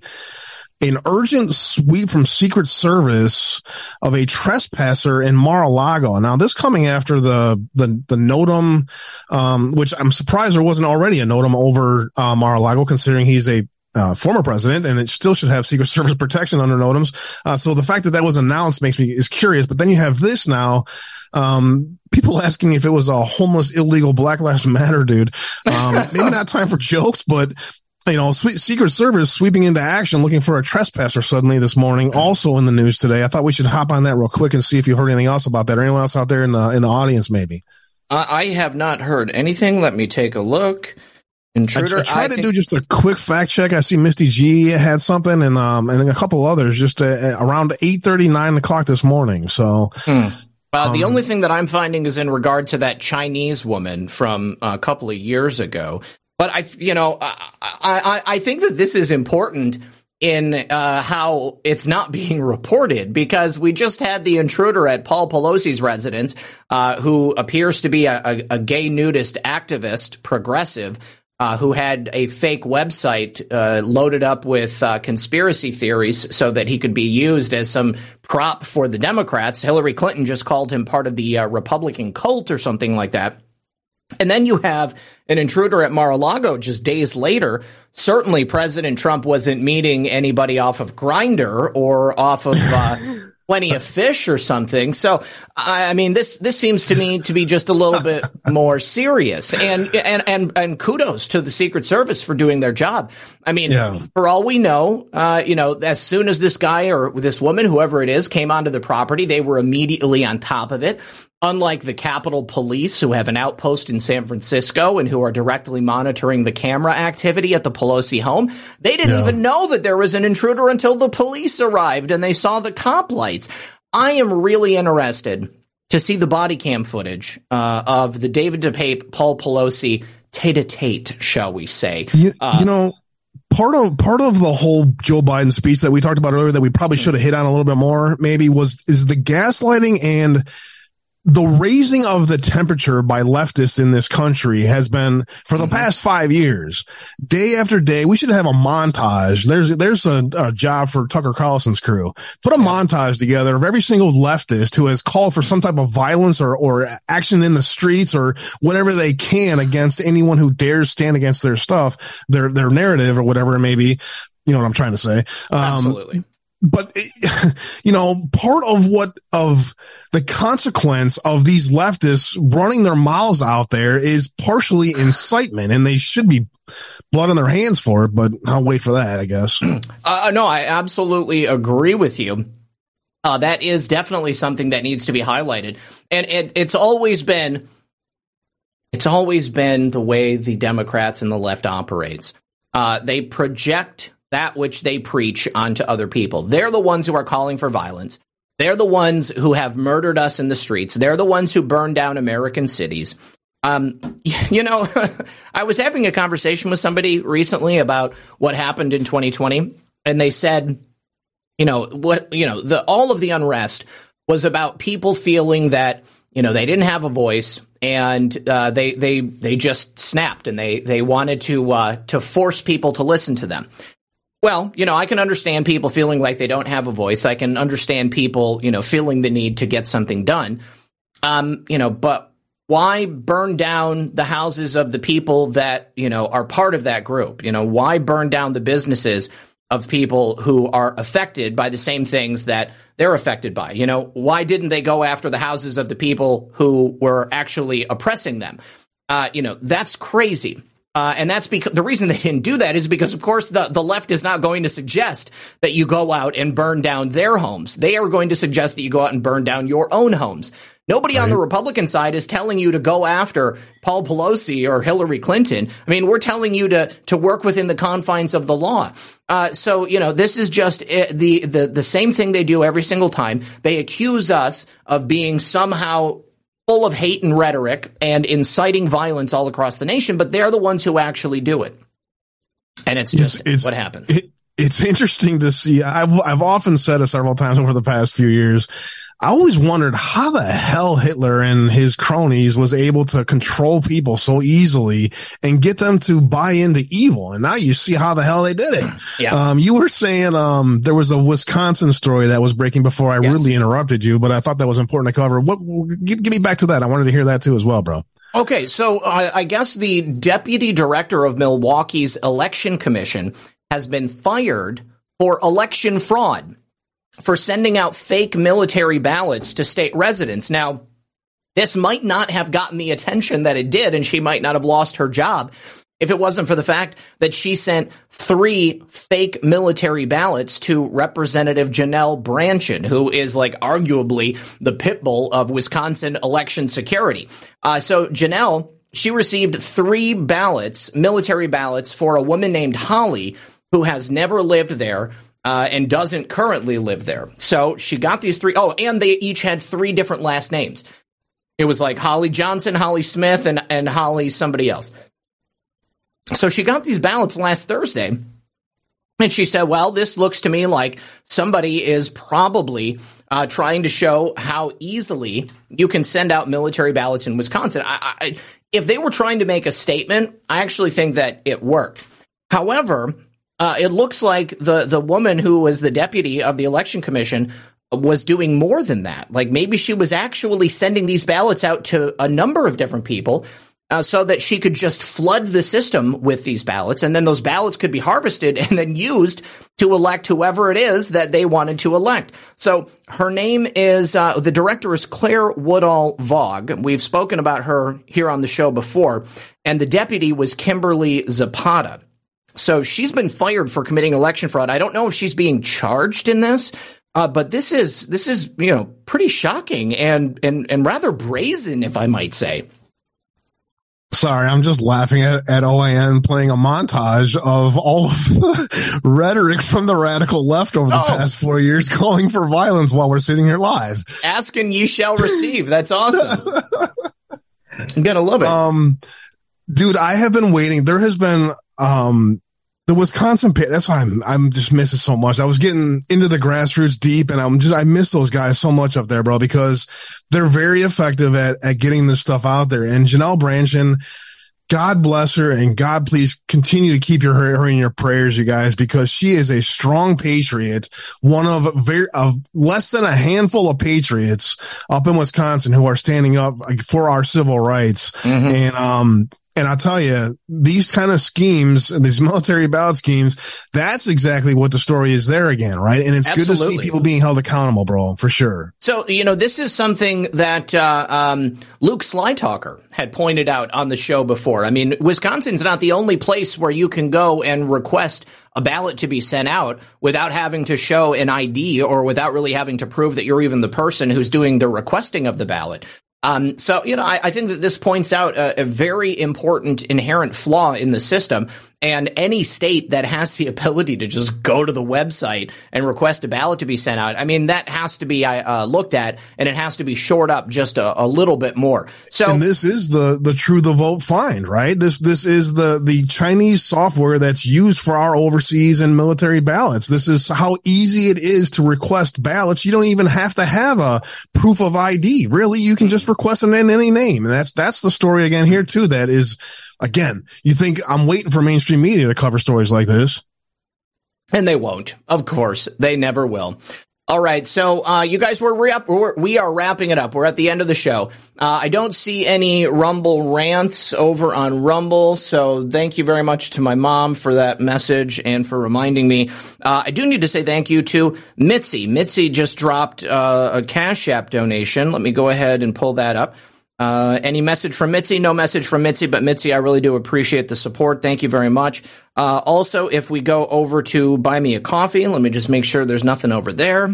an urgent sweep from Secret Service of a trespasser in Mar-a-Lago. Now, this coming after the the the NOTAM, um, which I'm surprised there wasn't already a NOTAM over uh, Mar-a-Lago, considering he's a Uh, former president, and it still should have Secret Service protection under NOTAMs. Uh, so the fact that that was announced makes me is curious. But then you have this now, um, people asking if it was a homeless, illegal Black Lives Matter dude. Um, maybe not time for jokes, but you know, Secret Service sweeping into action looking for a trespasser suddenly this morning, also in the news today. I thought we should hop on that real quick and see if you heard anything else about that, or anyone else out there in the in the audience, maybe. Uh, I have not heard anything. Let me take a look. Intruder. I, I tried I to think- do just a quick fact check. I see Misty G had something, and um, and a couple others just uh, around eight thirty, nine o'clock this morning. So, hmm. uh, the um, only thing that I'm finding is in regard to that Chinese woman from a couple of years ago. But I, you know, I, I, I think that this is important in uh, how it's not being reported, because we just had the intruder at Paul Pelosi's residence, uh, who appears to be a, a, a gay nudist activist, progressive. Uh, who had a fake website uh, loaded up with uh, conspiracy theories so that he could be used as some prop for the Democrats. Hillary Clinton just called him part of the uh, Republican cult or something like that. And then you have an intruder at Mar-a-Lago just days later. Certainly President Trump wasn't meeting anybody off of Grindr or off of uh, Plenty of Fish or something. So I mean, this this seems to me to be just a little bit more serious, and and and and kudos to the Secret Service for doing their job. I mean, yeah. for all we know, uh, you know, as soon as this guy or this woman, whoever it is, came onto the property, they were immediately on top of it. Unlike the Capitol Police, who have an outpost in San Francisco and who are directly monitoring the camera activity at the Pelosi home, they didn't yeah. even know that there was an intruder until the police arrived and they saw the cop lights. I am really interested to see the body cam footage uh, of the David DePape, Paul Pelosi tete-a-tete, shall we say. You, uh, you know, part of part of the whole Joe Biden speech that we talked about earlier that we probably should have hit on a little bit more maybe was is the gaslighting and the raising of the temperature by leftists in this country has been for the mm-hmm. past five years, day after day. We should have a montage. There's, there's a, a job for Tucker Carlson's crew. Put a yeah. montage together of every single leftist who has called for some type of violence or, or action in the streets or whatever they can against anyone who dares stand against their stuff, their, their narrative or whatever it may be. You know what I'm trying to say? Um, Absolutely. But, you know, part of what of the consequence of these leftists running their mouths out there is partially incitement, and they should be blood on their hands for it. But I'll wait for that, I guess. Uh, no, I absolutely agree with you. Uh, that is definitely something that needs to be highlighted. And it, it's always been it's always been the way the Democrats and the left operates. Uh, they project that which they preach onto other people. They're the ones who are calling for violence. They're the ones who have murdered us in the streets. They're the ones who burned down American cities. Um, you know, I was having a conversation with somebody recently about what happened in twenty twenty, and they said, you know, what, you know, the, all of the unrest was about people feeling that, you know, they didn't have a voice, and uh, they they they just snapped, and they they wanted to uh, to force people to listen to them. Well, you know, I can understand people feeling like they don't have a voice. I can understand people, you know, feeling the need to get something done. Um, you know, but why burn down the houses of the people that, you know, are part of that group? You know, why burn down the businesses of people who are affected by the same things that they're affected by? You know, why didn't they go after the houses of the people who were actually oppressing them? Uh, you know, that's crazy. Uh, and that's because the reason they didn't do that is because, of course, the, the left is not going to suggest that you go out and burn down their homes. They are going to suggest that you go out and burn down your own homes. Nobody right. on the Republican side is telling you to go after Paul Pelosi or Hillary Clinton. I mean, we're telling you to to work within the confines of the law. Uh, so, you know, this is just uh, the, the the same thing they do every single time. They accuse us of being somehow full of hate and rhetoric and inciting violence all across the nation, but they're the ones who actually do it. And it's just it's, it's, what happens. It, it's interesting to see. I've, I've often said it several times over the past few years. I always wondered how the hell Hitler and his cronies was able to control people so easily and get them to buy into evil. And now you see how the hell they did it. Yeah. Um, you were saying, um, there was a Wisconsin story that was breaking before I yes. rudely interrupted you, but I thought that was important to cover. What, give, give me back to that. I wanted to hear that too as well, bro. Okay. So uh, I guess the deputy director of Milwaukee's election commission has been fired for election fraud, for sending out fake military ballots to state residents. Now, this might not have gotten the attention that it did, and she might not have lost her job if it wasn't for the fact that she sent three fake military ballots to Representative Janelle Brandtjen, who is like arguably the pit bull of Wisconsin election security. Uh, so Janelle, she received three ballots, military ballots, for a woman named Holly, who has never lived there, Uh, and doesn't currently live there. So she got these three. Oh, and they each had three different last names. It was like Holly Johnson, Holly Smith, and, and Holly somebody else. So she got these ballots last Thursday. And she said, well, this looks to me like somebody is probably uh, trying to show how easily you can send out military ballots in Wisconsin. I, I, if they were trying to make a statement, I actually think that it worked. However, Uh, it looks like the, the woman who was the deputy of the election commission was doing more than that. Like maybe she was actually sending these ballots out to a number of different people. uh, so that she could just flood the system with these ballots, and then those ballots could be harvested and then used to elect whoever it is that they wanted to elect. So her name is, uh, the director is Claire Woodall Vogue. We've spoken about her here on the show before, and the deputy was Kimberly Zapata. So she's been fired for committing election fraud. I don't know if she's being charged in this, uh, but this is this is you know pretty shocking and and and rather brazen, if I might say. Sorry, I'm just laughing at, at O A N playing a montage of all of the rhetoric from the radical left over the oh. past four years calling for violence while we're sitting here live. Ask and ye shall receive. That's awesome. I'm going to love it. Um, dude, I have been waiting. There has been um, the Wisconsin pit. That's why I'm, I'm just missing so much. I was getting into the grassroots deep, and I'm just, I miss those guys so much up there, bro, because they're very effective at, at getting this stuff out there. And Janelle Brandtjen, God bless her, and God, please continue to keep your, her in your prayers, you guys, because she is a strong patriot, one of very, of less than a handful of patriots up in Wisconsin who are standing up for our civil rights. Mm-hmm. And, um, And I'll tell you, these kind of schemes, these military ballot schemes, that's exactly what the story is there again, right? And it's Absolutely. Good to see people being held accountable, bro, for sure. So, you know, this is something that uh, um, Luke Slytalker had pointed out on the show before. I mean, Wisconsin's not the only place where you can go and request a ballot to be sent out without having to show an I D or without really having to prove that you're even the person who's doing the requesting of the ballot. Um, so, you know, I, I think that this points out a, a very important inherent flaw in the system. And any state that has the ability to just go to the website and request a ballot to be sent out, I mean, that has to be uh, looked at, and it has to be shored up just a, a little bit more. So, and this is the the True the Vote find, right? This this is the the Chinese software that's used for our overseas and military ballots. This is how easy it is to request ballots. You don't even have to have a proof of I D. Really, you can just request it in any name, and that's that's the story again here too. That is. Again, you think I'm waiting for mainstream media to cover stories like this. And they won't. Of course, they never will. All right, so uh, you guys, we're, re- we're we are wrapping it up. We're at the end of the show. Uh, I don't see any Rumble rants over on Rumble, so thank you very much to my mom for that message and for reminding me. Uh, I do need to say thank you to Mitzi. Mitzi just dropped uh, a Cash App donation. Let me go ahead and pull that up. Uh, any message from Mitzi? No message from Mitzi, but Mitzi, I really do appreciate the support. Thank you very much. Uh, also, if we go over to Buy Me a Coffee, let me just make sure there's nothing over there.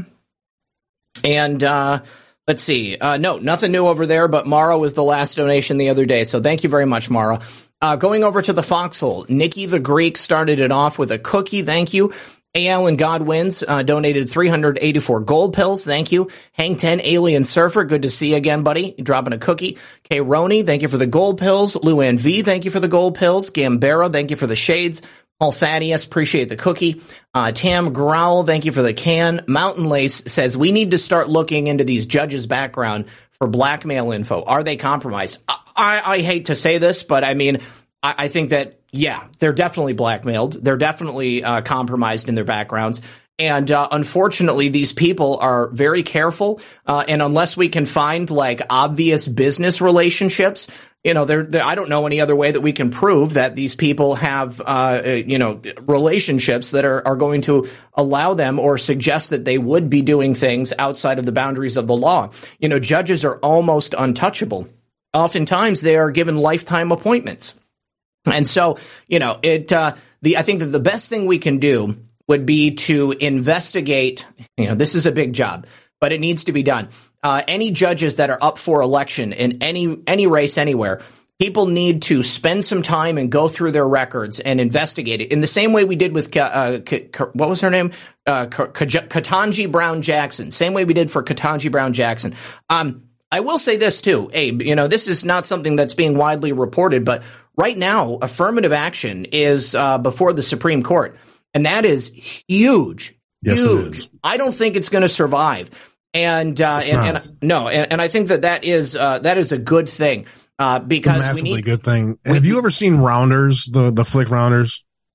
And uh, let's see. Uh, no, nothing new over there, but Mara was the last donation the other day. So thank you very much, Mara. Uh, going over to the Foxhole, Nikki the Greek started it off with a cookie. Thank you. A. Allen Godwins uh, donated three hundred eighty-four gold pills. Thank you. Hang ten Alien Surfer. Good to see you again, buddy. Dropping a cookie. K. Roney, thank you for the gold pills. Luann V, thank you for the gold pills. Gambera, thank you for the shades. Paul Thaddeus, appreciate the cookie. Uh, Tam Growl, thank you for the can. Mountain Lace says, we need to start looking into these judges' background for blackmail info. Are they compromised? I, I, I hate to say this, but I mean, I, I think that yeah, they're definitely blackmailed. They're definitely uh, compromised in their backgrounds. And uh, unfortunately, these people are very careful. Uh, and unless we can find like obvious business relationships, you know, they're, they're, I don't know any other way that we can prove that these people have, uh, you know, relationships that are, are going to allow them or suggest that they would be doing things outside of the boundaries of the law. You know, judges are almost untouchable. Oftentimes, they are given lifetime appointments. And so, you know, it. Uh, the I think that the best thing we can do would be to investigate. You know, this is a big job, but it needs to be done. Uh, any judges that are up for election in any any race anywhere, people need to spend some time and go through their records and investigate it in the same way we did with uh, what was her name, uh, Ketanji Brown Jackson. Same way we did for Ketanji Brown Jackson. Um, I will say this too, Abe. You know, this is not something that's being widely reported, but right now, affirmative action is uh, before the Supreme Court, and that is huge. Yes, huge. it is. I don't think it's going to survive, and uh, and, and no, and, and I think that that is uh, that is a good thing uh, because a massively we need, good thing. We, Have you ever seen Rounders, the the flick Rounders?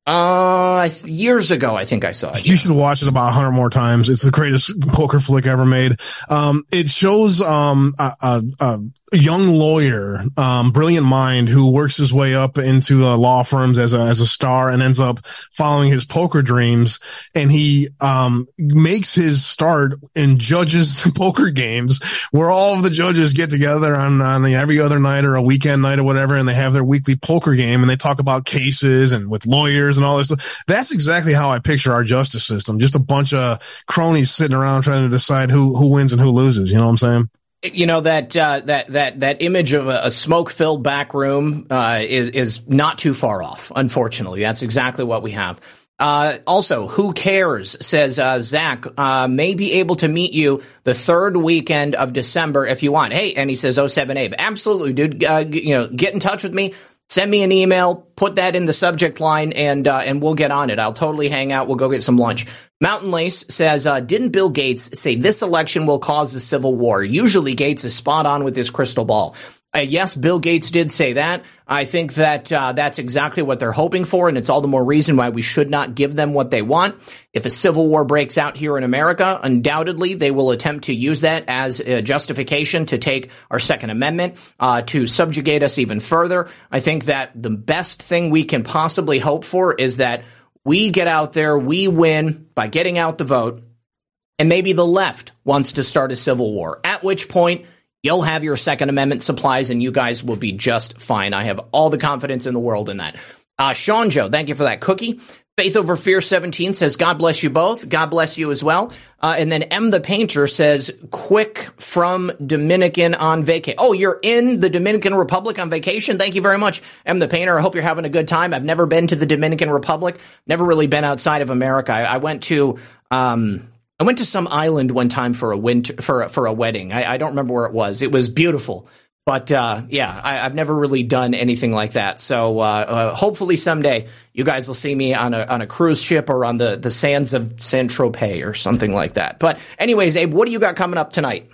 Uh, years ago, I think I saw it. You should watch it about a hundred more times. It's the greatest poker flick ever made. Um, it shows, um, a, a, a young lawyer, um, brilliant mind who works his way up into uh, law firms as a, as a star and ends up following his poker dreams. And he, um, makes his start in judges poker games where all of the judges get together on, on every other night or a weekend night or whatever. And they have their weekly poker game and they talk about cases and with lawyers and all this stuff. That's exactly how I picture our justice system. Just a bunch of cronies sitting around trying to decide who, who wins and who loses. You know what I'm saying? You know, that, uh, that, that, that image of a, a smoke-filled back room, uh, is, is not too far off. Unfortunately, that's exactly what we have. Uh, also, who cares, says, uh, Zach, uh, may be able to meet you the third weekend of December if you want. Hey, and he says, oh seven Abe. Absolutely, dude. Uh, you know, get in touch with me. Send me an email, put that in the subject line, and uh, and we'll get on it. I'll totally hang out. We'll go get some lunch. Mountain Lace says, uh, didn't Bill Gates say this election will cause a civil war? Usually Gates is spot on with his crystal ball. Uh, yes, Bill Gates did say that. I think that uh, that's exactly what they're hoping for, and it's all the more reason why we should not give them what they want. If a civil war breaks out here in America, undoubtedly they will attempt to use that as a justification to take our Second Amendment, uh, to subjugate us even further. I think that the best thing we can possibly hope for is that we get out there, we win by getting out the vote, and maybe the left wants to start a civil war, at which point you'll have your Second Amendment supplies and you guys will be just fine. I have all the confidence in the world in that. Uh, Sean Joe, thank you for that cookie. Faith Over Fear seventeen says, God bless you both. God bless you as well. Uh, and then M the Painter says, quick from Dominican on vacation. Oh, you're in the Dominican Republic on vacation? Thank you very much, M the Painter. I hope you're having a good time. I've never been to the Dominican Republic. Never really been outside of America. I, I went to... Um, I went to some island one time for a winter for a, for a wedding. I, I don't remember where it was. It was beautiful, but uh, yeah, I, I've never really done anything like that. So uh, uh, hopefully someday you guys will see me on a on a cruise ship or on the the sands of Saint-Tropez or something like that. But anyways, Abe, what do you got coming up tonight?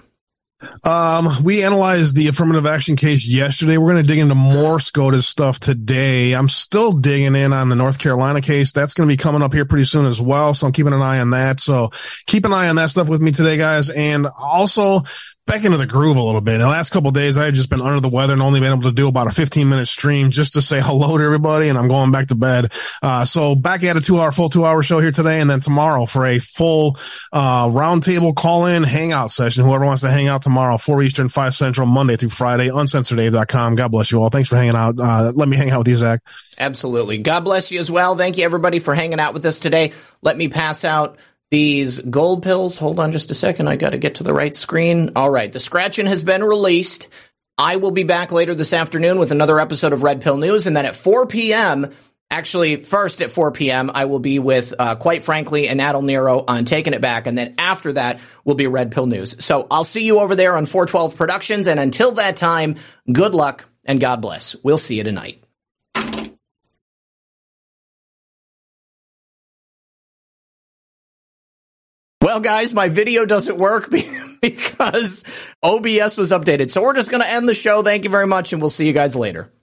Um, we analyzed the affirmative action case yesterday. We're going to dig into more SCOTUS stuff today. I'm still digging in on the North Carolina case. That's going to be coming up here pretty soon as well. So I'm keeping an eye on that. So keep an eye on that stuff with me today, guys. And also back into the groove a little bit. In the last couple of days, I had just been under the weather and only been able to do about a fifteen minute stream just to say hello to everybody. And I'm going back to bed. Uh, so back at a two hour, full two hour show here today. And then tomorrow for a full, uh, roundtable call in hangout session. Whoever wants to hang out tomorrow, four Eastern, five Central, Monday through Friday, uncensored dave dot com. God bless you all. Thanks for hanging out. Uh, let me hang out with you, Zach. Absolutely. God bless you as well. Thank you, everybody, for hanging out with us today. Let me pass out these gold pills. Hold on just a second. I got to get to the right screen. All right. The scratching has been released. I will be back later this afternoon with another episode of Red Pill News. And then at four p.m., actually first at four p.m., I will be with, uh, quite frankly, Anadol Nero on Taking It Back. And then after that will be Red Pill News. So I'll see you over there on four twelve Productions. And until that time, good luck and God bless. We'll see you tonight. Well, guys, my video doesn't work because O B S was updated. So we're just going to end the show. Thank you very much, and we'll see you guys later.